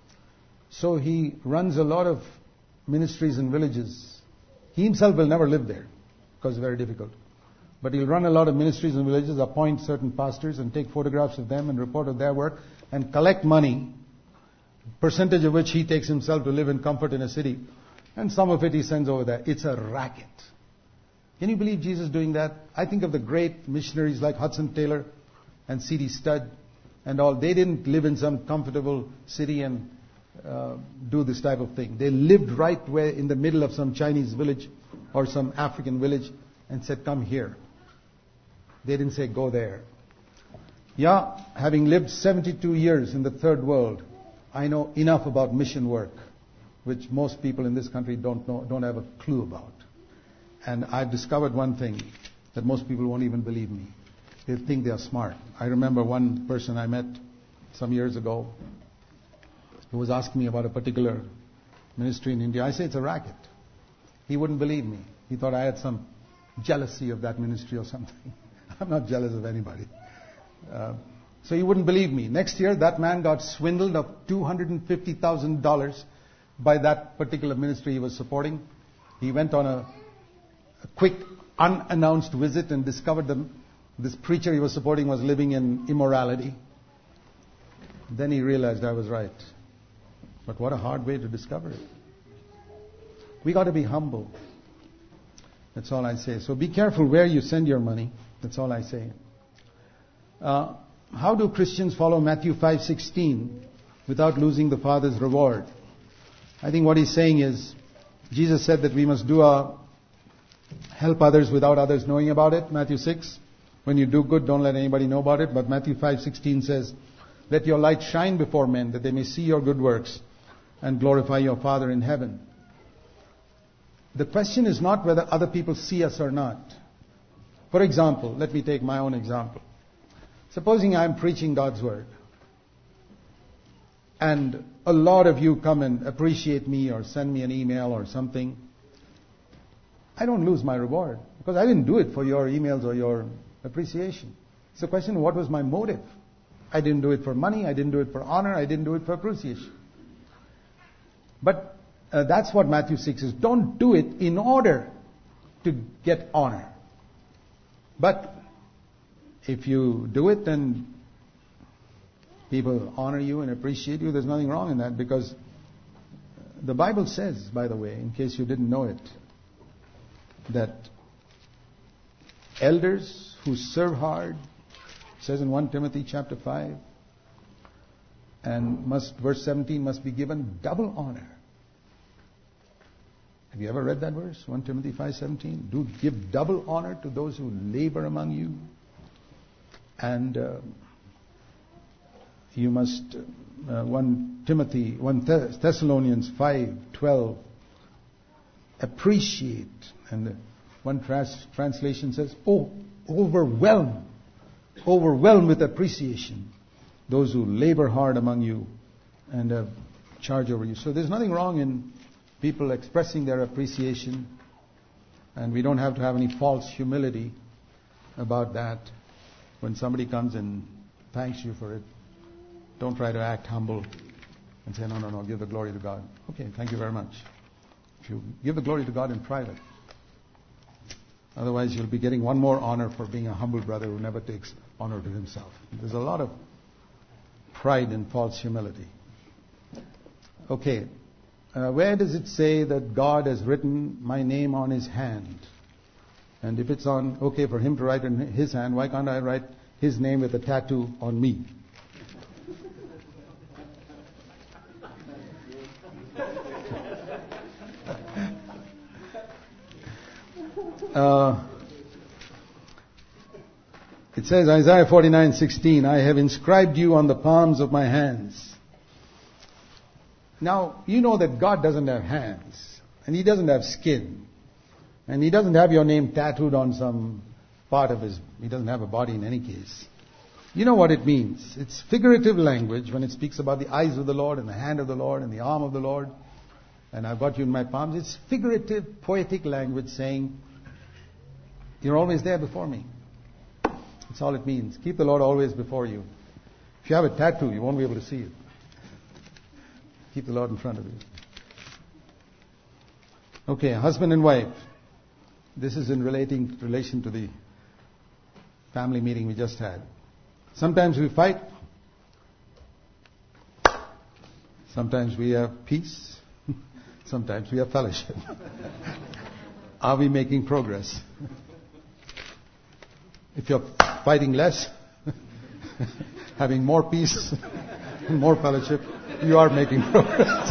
So he runs a lot of ministries in villages. He himself will never live there because it's very difficult. But he'll run a lot of ministries in villages, appoint certain pastors and take photographs of them and report of their work and collect money, percentage of which he takes himself to live in comfort in a city. And some of it he sends over there. It's a racket. Can you believe Jesus doing that? I think of the great missionaries like Hudson Taylor and C D Studd and all. They didn't live in some comfortable city and uh, do this type of thing. They lived right where in the middle of some Chinese village or some African village and said, come here. They didn't say, go there. Yeah, having lived seventy-two years in the third world, I know enough about mission work, which most people in this country don't know, don't have a clue about. And I've discovered one thing that most people won't even believe me. They think they are smart. I remember one person I met some years ago who was asking me about a particular ministry in India. I say it's a racket. He wouldn't believe me. He thought I had some jealousy of that ministry or something. I'm not jealous of anybody. Uh, so he wouldn't believe me. Next year, that man got swindled of two hundred fifty thousand dollars by that particular ministry he was supporting. He went on a, a quick, unannounced visit and discovered that this preacher he was supporting was living in immorality. Then he realized I was right. But what a hard way to discover it. We got to be humble. That's all I say. So be careful where you send your money. That's all I say. Uh, how do Christians follow Matthew five sixteen without losing the Father's reward? I think what he's saying is, Jesus said that we must do our help others without others knowing about it. Matthew six. When you do good, don't let anybody know about it. But Matthew five sixteen says, let your light shine before men, that they may see your good works and glorify your Father in heaven. The question is not whether other people see us or not. For example, let me take my own example. Supposing I'm preaching God's word, and a lot of you come and appreciate me or send me an email or something, I don't lose my reward, because I didn't do it for your emails or your appreciation. It's a question of what was my motive. I didn't do it for money, I didn't do it for honor, I didn't do it for appreciation. But uh, that's what Matthew six is. Don't do it in order to get honor. But if you do it, then people honor you and appreciate you. There's nothing wrong in that, because the Bible says, by the way, in case you didn't know it, that elders who serve hard, it says in First Timothy chapter five, and must, verse seventeen, must be given double honor. Have you ever read that verse? First Timothy five seventeen. Do give double honor to those who labor among you and uh, you must, uh, First Timothy, First Thessalonians five twelve, appreciate. And one trans- translation says, oh, overwhelm, overwhelm with appreciation those who labor hard among you and have charge over you. So there's nothing wrong in people expressing their appreciation, and we don't have to have any false humility about that. When somebody comes and thanks you for it, don't try to act humble and say, no, no, no, give the glory to God. Okay, thank you very much. If you give the glory to God in private, otherwise you'll be getting one more honor for being a humble brother who never takes honor to himself. There's a lot of pride in false humility. Okay, uh, where does it say that God has written my name on his hand? And if it's on okay for him to write in his hand, why can't I write his name with a tattoo on me? Uh, it says, Isaiah forty-nine sixteen, I have inscribed you on the palms of my hands. Now, you know that God doesn't have hands, and he doesn't have skin, and he doesn't have your name tattooed on some part of his, he doesn't have a body in any case. You know what it means. It's figurative language when it speaks about the eyes of the Lord and the hand of the Lord and the arm of the Lord, and I've got you in my palms. It's figurative, poetic language saying, you're always there before me. That's all it means. Keep the Lord always before you. If you have a tattoo, you won't be able to see it. Keep the Lord in front of you. Okay, husband and wife. This is in relating relation to the family meeting we just had. Sometimes we fight. Sometimes we have peace. Sometimes we have fellowship. Are we making progress? If you're fighting less, having more peace, more fellowship, you are making progress.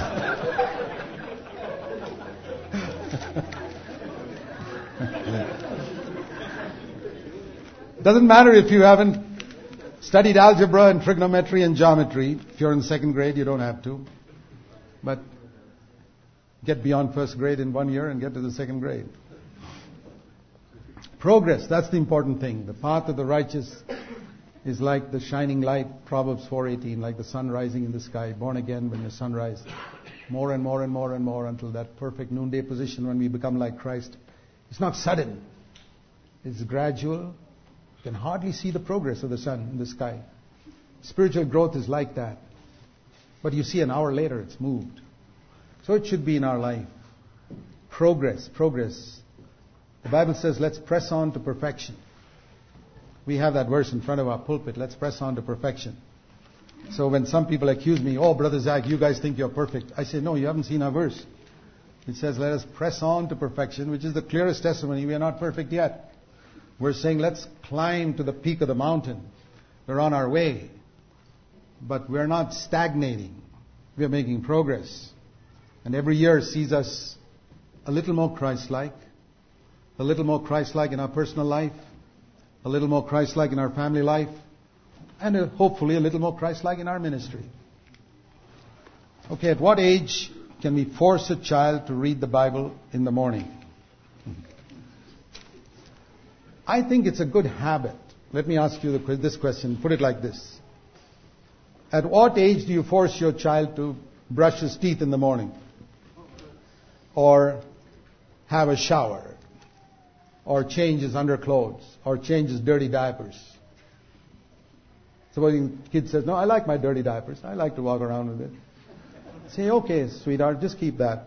Doesn't matter if you haven't studied algebra and trigonometry and geometry. If you're in second grade, you don't have to. But get beyond first grade in one year and get to the second grade. Progress, that's the important thing. The path of the righteous is like the shining light, Proverbs four eighteen, like the sun rising in the sky, born again when the sun rises. More and more and more and more until that perfect noonday position when we become like Christ. It's not sudden. It's gradual. You can hardly see the progress of the sun in the sky. Spiritual growth is like that. But you see an hour later it's moved. So it should be in our life. Progress, progress. The Bible says, let's press on to perfection. We have that verse in front of our pulpit. Let's press on to perfection. So when some people accuse me, oh, Brother Zach, you guys think you're perfect. I say, no, you haven't seen our verse. It says, let us press on to perfection, which is the clearest testimony. We are not perfect yet. We're saying, let's climb to the peak of the mountain. We're on our way. But we're not stagnating. We're making progress. And every year sees us a little more Christ-like. A little more Christ-like in our personal life, a little more Christ-like in our family life, and uh, hopefully a little more Christ-like in our ministry. Okay, at what age can we force a child to read the Bible in the morning? I think it's a good habit. Let me ask you the, this question, put it like this. At what age do you force your child to brush his teeth in the morning? Or have a shower? Or change his underclothes, or change his dirty diapers. Suppose the kid says, no, I like my dirty diapers. I like to walk around with it. Say, okay, sweetheart, just keep that.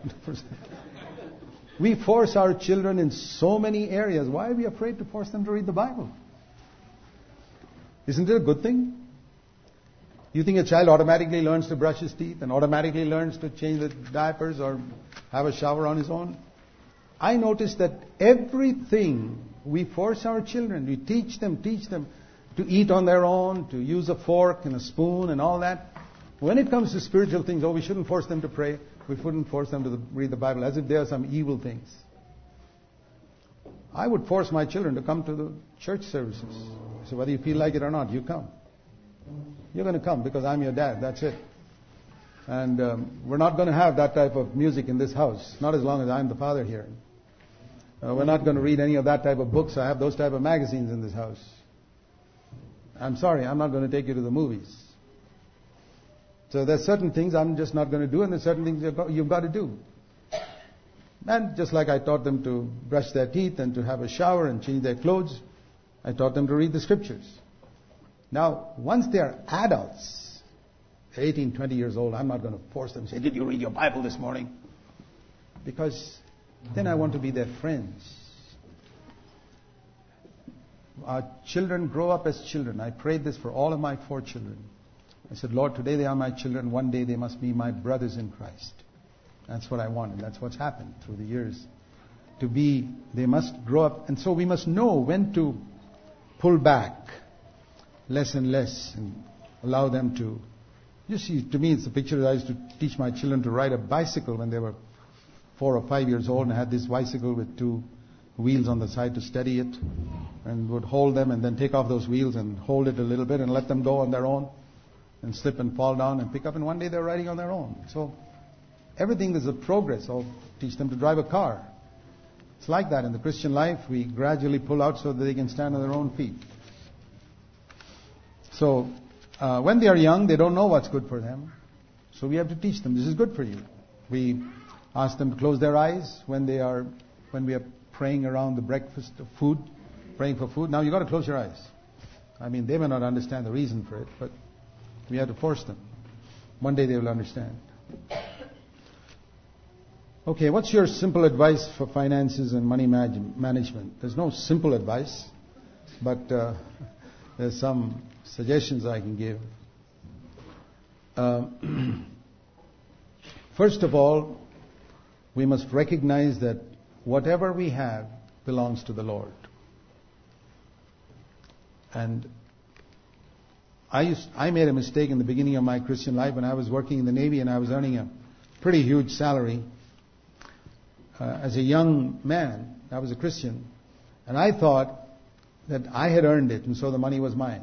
We force our children in so many areas. Why are we afraid to force them to read the Bible? Isn't it a good thing? You think a child automatically learns to brush his teeth and automatically learns to change the diapers or have a shower on his own? I notice that everything we force our children, we teach them, teach them to eat on their own, to use a fork and a spoon and all that. When it comes to spiritual things, oh, we shouldn't force them to pray. We shouldn't force them to read the Bible as if they are some evil things. I would force my children to come to the church services. So whether you feel like it or not, you come. You're going to come because I'm your dad. That's it. And um, we're not going to have that type of music in this house. Not as long as I'm the father here. Uh, we're not going to read any of that type of books. I have those type of magazines in this house. I'm sorry, I'm not going to take you to the movies. So there's certain things I'm just not going to do, and there's certain things you've got, you've got to do. And just like I taught them to brush their teeth and to have a shower and change their clothes, I taught them to read the scriptures. Now, once they are adults, eighteen, twenty years old, I'm not going to force them to say, did you read your Bible this morning? Because then I want to be their friends. Our children grow up as children. I prayed this for all of my four children. I said, Lord, today they are my children. One day they must be my brothers in Christ. That's what I want, and that's what's happened through the years. To be, they must grow up. And so we must know when to pull back less and less and allow them to. You see, to me, it's the picture that I used to teach my children to ride a bicycle when they were four or five years old, and I had this bicycle with two wheels on the side to steady it, and would hold them and then take off those wheels and hold it a little bit and let them go on their own and slip and fall down and pick up, and one day they're riding on their own. So everything is a progress. I'll teach them to drive a car. It's like that in the Christian life. We gradually pull out so that they can stand on their own feet. So uh, when they are young, they don't know what's good for them. So we have to teach them, this is good for you. We ask them to close their eyes when they are, when we are praying around the breakfast of food, praying for food. Now you've got to close your eyes. I mean, they may not understand the reason for it, but we have to force them. One day they will understand. Okay, what's your simple advice for finances and money manage- management? There's no simple advice, but uh, there's some suggestions I can give. Uh, first of all, we must recognize that whatever we have belongs to the Lord. And I used, I made a mistake in the beginning of my Christian life when I was working in the Navy and I was earning a pretty huge salary. Uh, as a young man, I was a Christian, and I thought that I had earned it, and so the money was mine.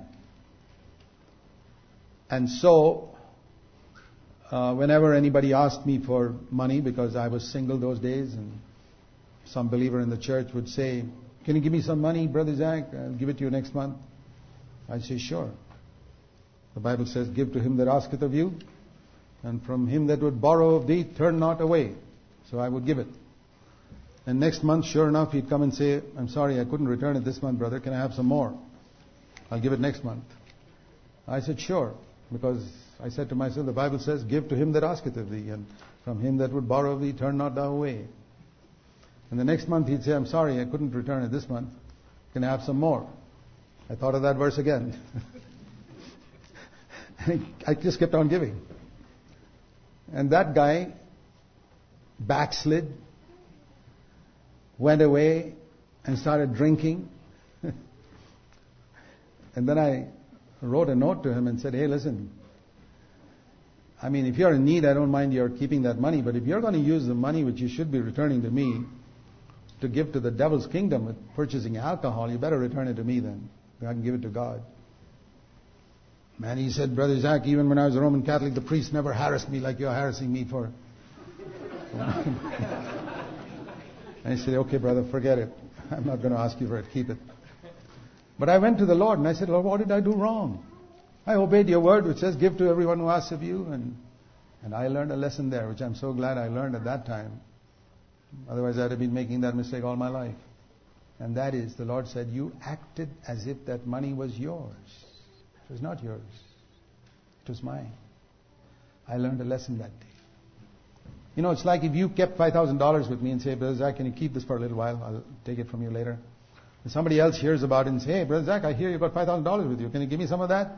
And so, uh, whenever anybody asked me for money, because I was single those days, and some believer in the church would say, can you give me some money, Brother Zach? I'll give it to you next month. I'd say, sure. The Bible says, give to him that asketh of you, and from him that would borrow of thee, turn not away. So I would give it. And next month, sure enough, he'd come and say, I'm sorry, I couldn't return it this month, brother. Can I have some more? I'll give it next month. I said, sure. Because I said to myself, the Bible says, give to him that asketh of thee, and from him that would borrow of thee, turn not thou away. And the next month he'd say, I'm sorry, I couldn't return it this month. Can I have some more? I thought of that verse again. I just kept on giving. And that guy backslid, went away and started drinking. And then I wrote a note to him and said, hey, listen, I mean, if you're in need, I don't mind your keeping that money, but if you're going to use the money which you should be returning to me to give to the devil's kingdom with purchasing alcohol, you better return it to me then. I can give it to God. Man, he said, Brother Zach, even when I was a Roman Catholic, the priest never harassed me like you're harassing me for. And I said, okay, brother, forget it. I'm not going to ask you for it. Keep it. But I went to the Lord and I said, Lord, what did I do wrong? I obeyed your word, which says, give to everyone who asks of you. And, and I learned a lesson there, which I'm so glad I learned at that time. Otherwise, I'd have been making that mistake all my life. And that is, the Lord said, you acted as if that money was yours. It was not yours. It was mine. I learned a lesson that day. You know, it's like if you kept five thousand dollars with me and say, Brother Zach, can you keep this for a little while? I'll take it from you later. And somebody else hears about it and say, hey, Brother Zach, I hear you've got five thousand dollars with you. Can you give me some of that?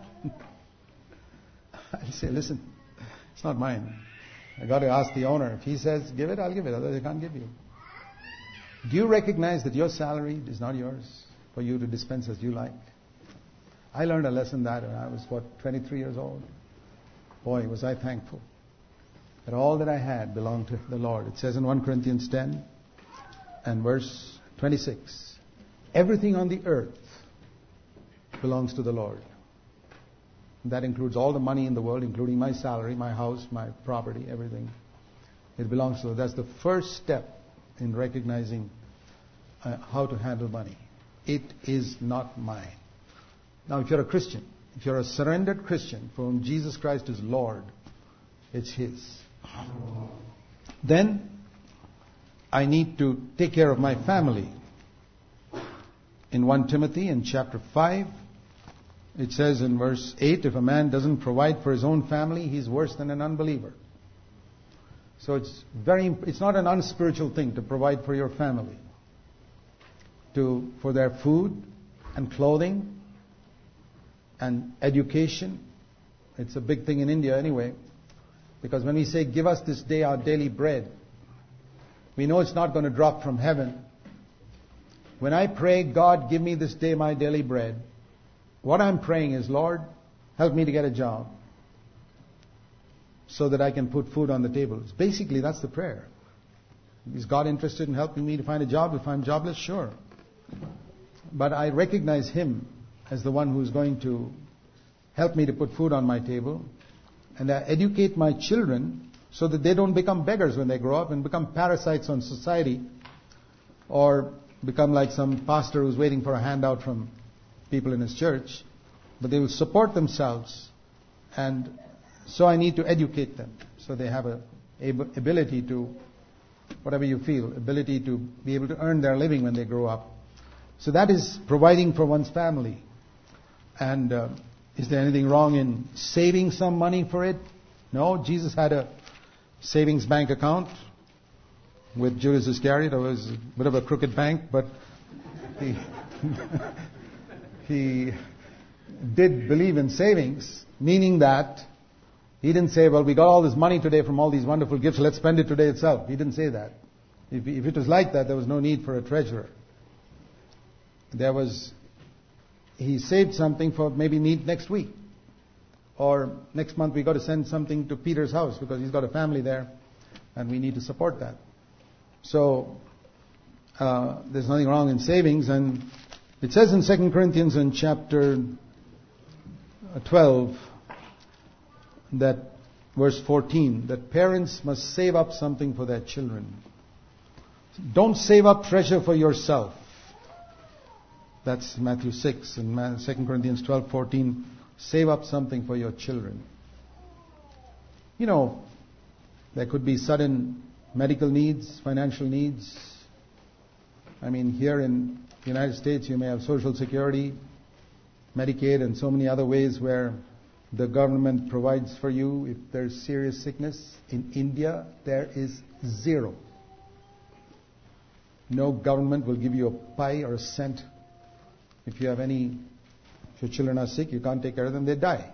I'll say, listen, it's not mine. I got to ask the owner. If he says, give it, I'll give it. Otherwise, I can't give you. Do you recognize that your salary is not yours for you to dispense as you like? I learned a lesson that when I was, what, twenty-three years old. Boy, was I thankful that all that I had belonged to the Lord. It says in First Corinthians ten and verse twenty-six, everything on the earth belongs to the Lord. That includes all the money in the world, including my salary, my house, my property, everything. It belongs to. That's the first step in recognizing uh, how to handle money. It is not mine. Now, if you're a Christian, if you're a surrendered Christian for whom Jesus Christ is Lord, it's His. Then I need to take care of my family. In First Timothy in chapter five, it says in verse eight, if a man doesn't provide for his own family, he's worse than an unbeliever. So it's very, it's not an unspiritual thing to provide for your family, to for their food and clothing and education. It's a big thing in India anyway, because when we say, give us this day our daily bread, we know it's not going to drop from heaven. When I pray, God, give me this day my daily bread, what I'm praying is, Lord, help me to get a job so that I can put food on the table. Basically, that's the prayer. Is God interested in helping me to find a job? If I'm jobless, sure. But I recognize Him as the one who's going to help me to put food on my table. And I educate my children so that they don't become beggars when they grow up and become parasites on society, or become like some pastor who's waiting for a handout from people in his church. But they will support themselves, and so I need to educate them so they have a ability to, whatever you feel, ability to be able to earn their living when they grow up. So that is providing for one's family. And uh, is there anything wrong in saving some money for it? No. Jesus had a savings bank account with Judas Iscariot. It was a bit of a crooked bank, but he, he did believe in savings, meaning that he didn't say, well, we got all this money today from all these wonderful gifts, let's spend it today itself. He didn't say that. If, if it was like that, there was no need for a treasurer. There was, he saved something for maybe need next week. Or next month we got to send something to Peter's house because he's got a family there and we need to support that. So, uh, there's nothing wrong in savings. And it says in Second Corinthians in chapter twelve, that verse fourteen, that parents must save up something for their children. Don't save up treasure for yourself. That's Matthew six, and Second Corinthians twelve fourteen. Save up something for your children. You know, there could be sudden medical needs, financial needs. I mean, here in the United States, you may have Social Security, Medicaid, and so many other ways where the government provides for you if there's serious sickness. In India, there is zero. No government will give you a pie or a cent. If you have any, if your children are sick, you can't take care of them, they die.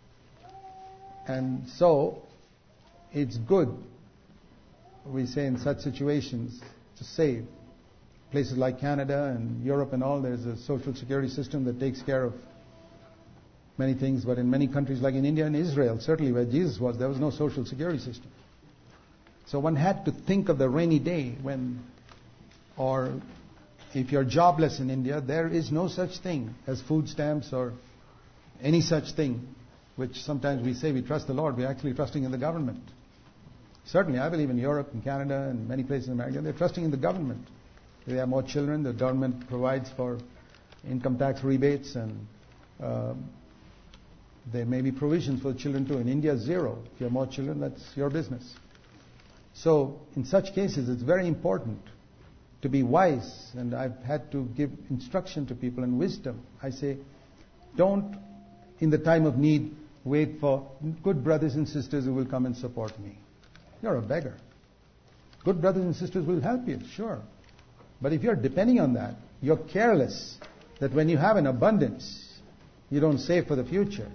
And so, it's good, we say in such situations, to save. Places like Canada and Europe and all, there's a social security system that takes care of many things, but in many countries like in India and Israel, certainly where Jesus was, there was no social security system. So one had to think of the rainy day when, or if you're jobless in India, there is no such thing as food stamps or any such thing, which sometimes we say we trust the Lord, we're actually trusting in the government. Certainly, I believe in Europe and Canada and many places in America, they're trusting in the government. If they have more children, the government provides for income tax rebates, and uh, there may be provisions for the children too. In India, zero. If you have more children, that's your business. So, in such cases, it's very important to be wise, and I've had to give instruction to people and wisdom. I say, don't, in the time of need, wait for good brothers and sisters who will come and support me. You're a beggar. Good brothers and sisters will help you, sure. But if you're depending on that, you're careless that when you have an abundance, you don't save for the future,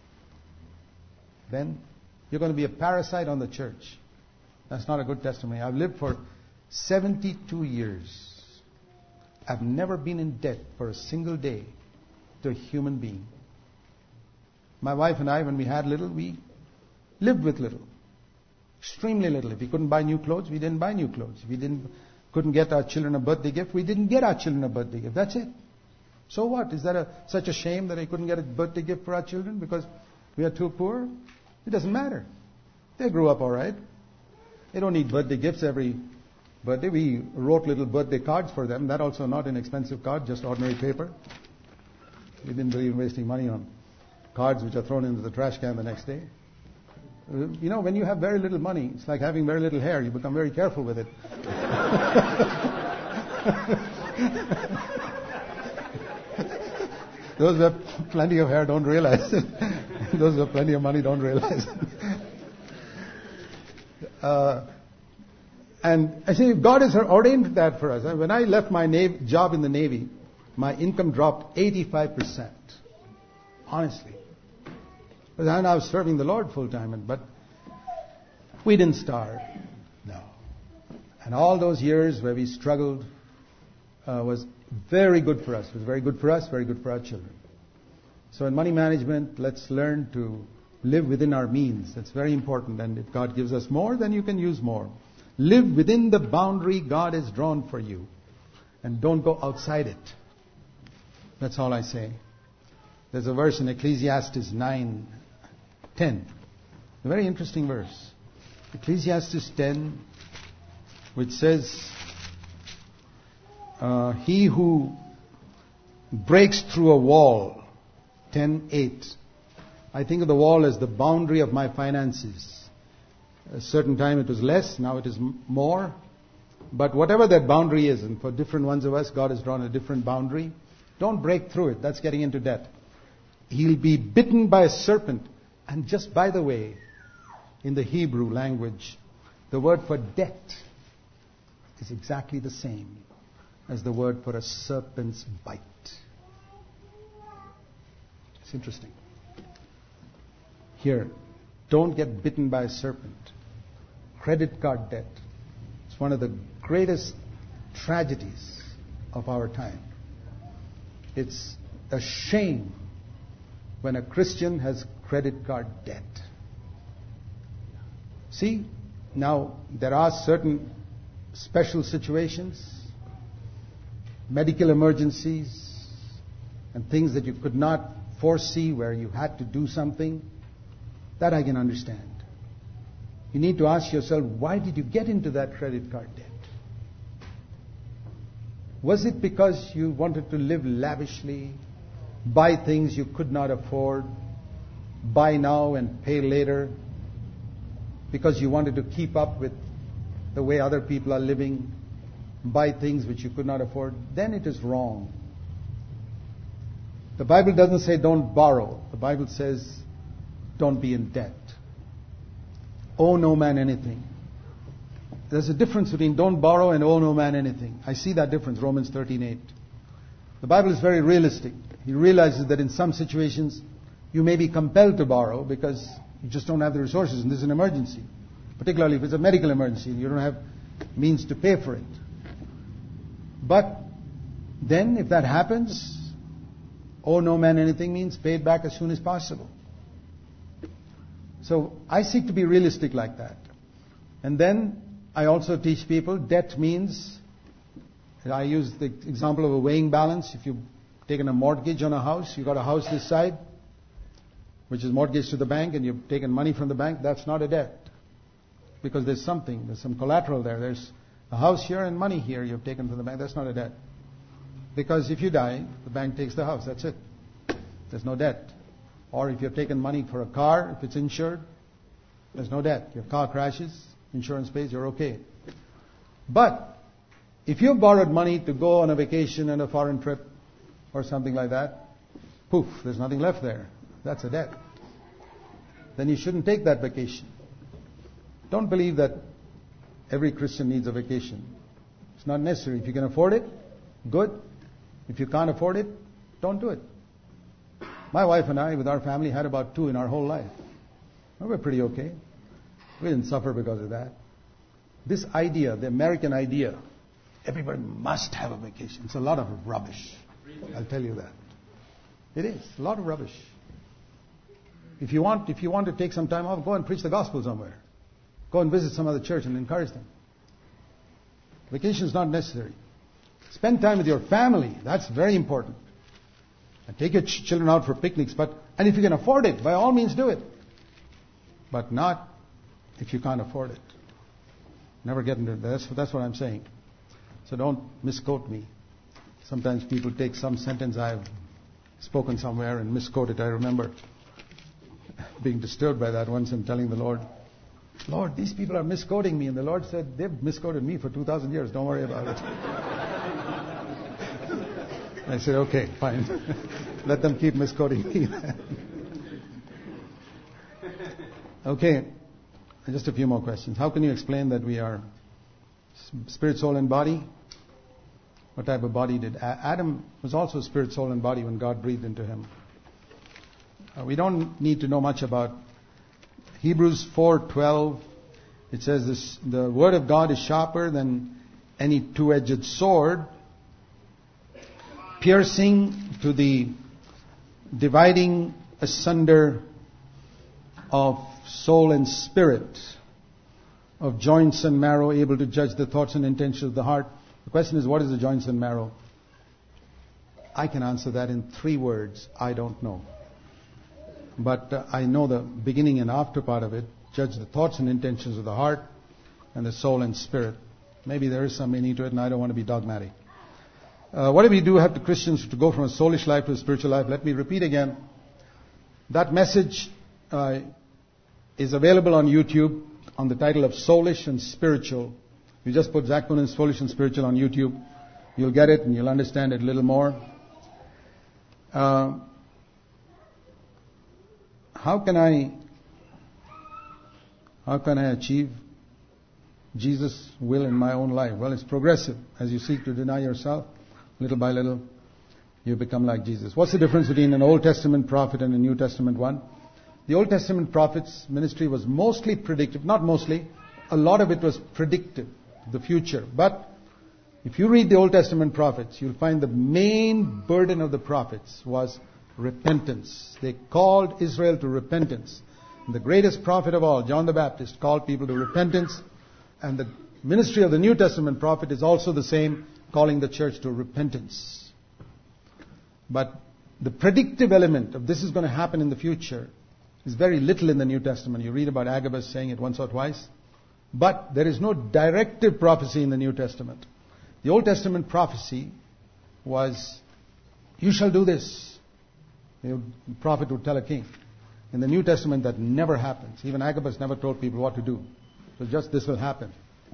then you're going to be a parasite on the church. That's not a good testimony. I've lived for seventy-two years. I've never been in debt for a single day to a human being. My wife and I, when we had little, we lived with little. Extremely little. If we couldn't buy new clothes, we didn't buy new clothes. If we didn't, couldn't get our children a birthday gift, we didn't get our children a birthday gift. That's it. So what? Is that a, such a shame that I couldn't get a birthday gift for our children? Because We are too poor. It doesn't matter. They grew up all right. They don't need birthday gifts every birthday. We wrote little birthday cards for them. That also not an expensive card, just ordinary paper. We didn't believe in wasting money on cards which are thrown into the trash can the next day. You know, when you have very little money, it's like having very little hair. You become very careful with it. Those who have plenty of hair don't realize it. Those who have plenty of money don't realize it. Uh, and I say God has ordained that for us. When I left my Navy, job in the Navy, my income dropped eighty-five percent. Honestly. But then I was serving the Lord full time, but we didn't starve. No. And all those years where we struggled uh, was very good for us. It was very good for us, very good for our children. So in money management, let's learn to live within our means. That's very important. And if God gives us more, then you can use more. Live within the boundary God has drawn for you. And don't go outside it. That's all I say. There's a verse in Ecclesiastes nine ten. A very interesting verse. Ecclesiastes ten, which says, uh, he who breaks through a wall, ten eight. I think of the wall as the boundary of my finances. A certain time it was less, now it is m- more. But whatever that boundary is, and for different ones of us, God has drawn a different boundary. Don't break through it. That's getting into debt. He'll be bitten by a serpent. And just by the way, in the Hebrew language, the word for debt is exactly the same as the word for a serpent's bite. It's interesting. Here, don't get bitten by a serpent. Credit card debt. It's one of the greatest tragedies of our time. It's a shame when a Christian has credit card debt. See, now there are certain special situations, medical emergencies, and things that you could not foresee where you had to do something. That I can understand. You need to ask yourself, why did you get into that credit card debt? Was it because you wanted to live lavishly, buy things you could not afford, buy now and pay later, because you wanted to keep up with the way other people are living, buy things which you could not afford? Then it is wrong. The Bible doesn't say don't borrow. The Bible says don't be in debt. Owe no man anything. There's a difference between don't borrow and owe no man anything. I see that difference, Romans thirteen eight. The Bible is very realistic. He realizes that in some situations you may be compelled to borrow because you just don't have the resources and this is an emergency. Particularly if it's a medical emergency and you don't have means to pay for it. But then if that happens, owe no man anything means pay it back as soon as possible. So I seek to be realistic like that. And then I also teach people debt means, I use the example of a weighing balance. If you've taken a mortgage on a house, you've got a house this side, which is mortgaged to the bank, and you've taken money from the bank, that's not a debt. Because there's something, there's some collateral there. There's a house here and money here you've taken from the bank. That's not a debt. Because if you die, the bank takes the house. That's it. There's no debt. Or if you've taken money for a car, if it's insured, there's no debt. Your car crashes, insurance pays, you're okay. But if you've borrowed money to go on a vacation and a foreign trip or something like that, poof, there's nothing left there. That's a debt. Then you shouldn't take that vacation. Don't believe that every Christian needs a vacation. It's not necessary. If you can afford it, good. If you can't afford it, don't do it. My wife and I, with our family, had about two in our whole life. Well, we're pretty okay. We didn't suffer because of that. This idea, the American idea, everybody must have a vacation. It's a lot of rubbish. I'll tell you that. It is a lot of rubbish. If you want, if you want to take some time off, go and preach the gospel somewhere. Go and visit some other church and encourage them. Vacation is not necessary. Spend time with your family. That's very important. And take your ch- children out for picnics, but and if you can afford it, by all means do it. But not if you can't afford it. Never get into that. That's, that's what I'm saying. So don't misquote me. Sometimes people take some sentence I've spoken somewhere and misquote it. I remember being disturbed by that once and telling the Lord, Lord, these people are misquoting me. And the Lord said, they've misquoted me for two thousand years. Don't worry about it. I said, okay, fine. Let them keep misquoting me. Okay, just a few more questions. How can you explain that we are spirit, soul, and body? What type of body did Adam was also spirit, soul, and body when God breathed into him. Uh, we don't need to know much about Hebrews four twelve. It says this: the word of God is sharper than any two-edged sword, piercing to the dividing asunder of soul and spirit, of joints and marrow, able to judge the thoughts and intentions of the heart. The question is, what is the joints and marrow? I can answer that in three words. I don't know. But uh, I know the beginning and after part of it. Judge the thoughts and intentions of the heart and the soul and spirit. Maybe there is some meaning to it, and I don't want to be dogmatic. Uh, what do we do have to Christians to go from a soulish life to a spiritual life? Let me repeat again. That message uh, is available on YouTube on the title of Soulish and Spiritual. You just put Zach Moonan's Soulish and Spiritual on YouTube. You'll get it and you'll understand it a little more. Uh, how can I how can I achieve Jesus' will in my own life? Well, it's progressive. As you seek to deny yourself, little by little, you become like Jesus. What's the difference between an Old Testament prophet and a New Testament one? The Old Testament prophet's ministry was mostly predictive. Not mostly. A lot of it was predictive, the future. But if you read the Old Testament prophets, you'll find the main burden of the prophets was repentance. They called Israel to repentance. And the greatest prophet of all, John the Baptist, called people to repentance. And the ministry of the New Testament prophet is also the same, calling the church to repentance. But the predictive element of this is going to happen in the future is very little in the New Testament. You read about Agabus saying it once or twice. But there is no directive prophecy in the New Testament. The Old Testament prophecy was, you shall do this. The prophet would tell a king. In the New Testament, that never happens. Even Agabus never told people what to do. So just this will happen.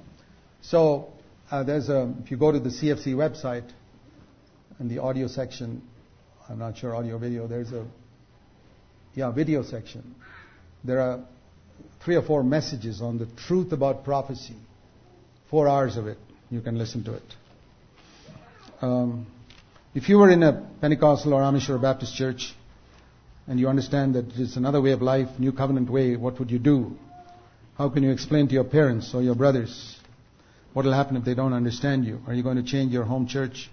So uh, there's a, if you go to the C F C website, in the audio section, I'm not sure audio video, there's a, yeah, video section. There are three or four messages on the truth about prophecy. Four hours of it. You can listen to it. Um, if you were in a Pentecostal or Amish or Baptist church, and you understand that it's another way of life, new covenant way, what would you do? How can you explain to your parents or your brothers? What will happen if they don't understand you? Are you going to change your home church?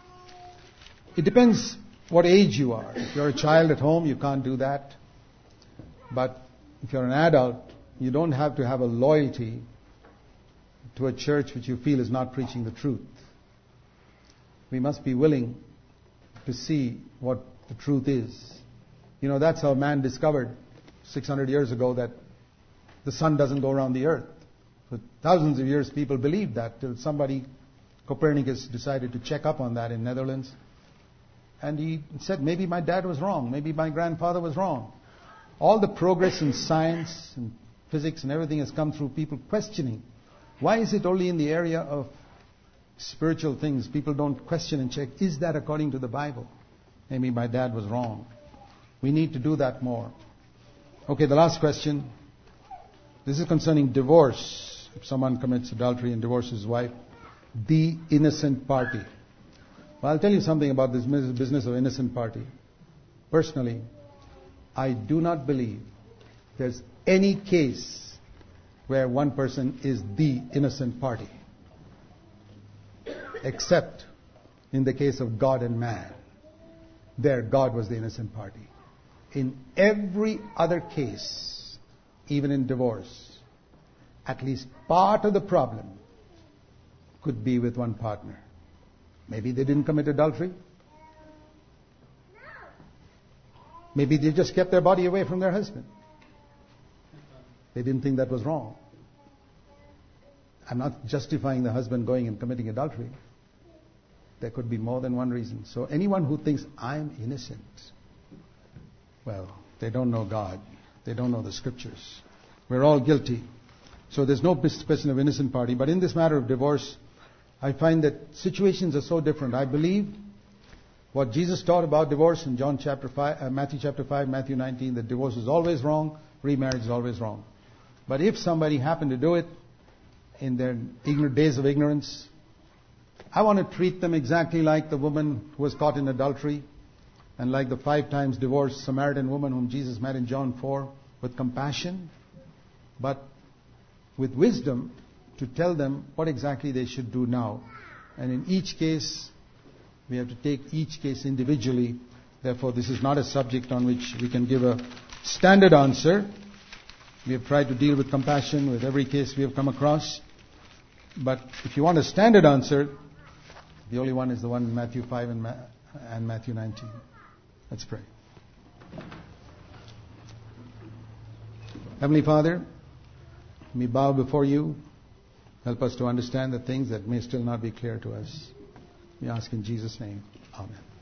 It depends what age you are. If you're a child at home, you can't do that. But if you're an adult, you don't have to have a loyalty to a church which you feel is not preaching the truth. We must be willing to see what the truth is. You know, that's how man discovered six hundred years ago that the sun doesn't go around the earth. For thousands of years, people believed that till somebody, Copernicus, decided to check up on that in Netherlands. And he said, maybe my dad was wrong. Maybe my grandfather was wrong. All the progress in science and physics and everything has come through people questioning. Why is it only in the area of spiritual things people don't question and check, is that according to the Bible? Maybe my dad was wrong. We need to do that more. Okay, the last question. This is concerning divorce. If someone commits adultery and divorces his wife, the innocent party. Well, I'll tell you something about this business of innocent party. Personally, I do not believe there's any case where one person is the innocent party, except in the case of God and man. There, God was the innocent party. In every other case, even in divorce, at least part of the problem could be with one partner. Maybe they didn't commit adultery. Maybe they just kept their body away from their husband. They didn't think that was wrong. I'm not justifying the husband going and committing adultery. There could be more than one reason. So anyone who thinks, I'm innocent, well, they don't know God. They don't know the scriptures. We're all guilty. So there's no question of innocent party. But in this matter of divorce, I find that situations are so different. I believe what Jesus taught about divorce in John chapter five, uh, Matthew chapter five, Matthew nineteen, that divorce is always wrong, remarriage is always wrong. But if somebody happened to do it in their ignorant days of ignorance, I want to treat them exactly like the woman who was caught in adultery and like the five times divorced Samaritan woman whom Jesus met in John four, with compassion, but with wisdom to tell them what exactly they should do now. And in each case, we have to take each case individually. Therefore, this is not a subject on which we can give a standard answer. We have tried to deal with compassion with every case we have come across. But if you want a standard answer, the only one is the one in Matthew five and, Ma- and Matthew nineteen. Let's pray. Heavenly Father, we bow before you. Help us to understand the things that may still not be clear to us. We ask in Jesus' name. Amen.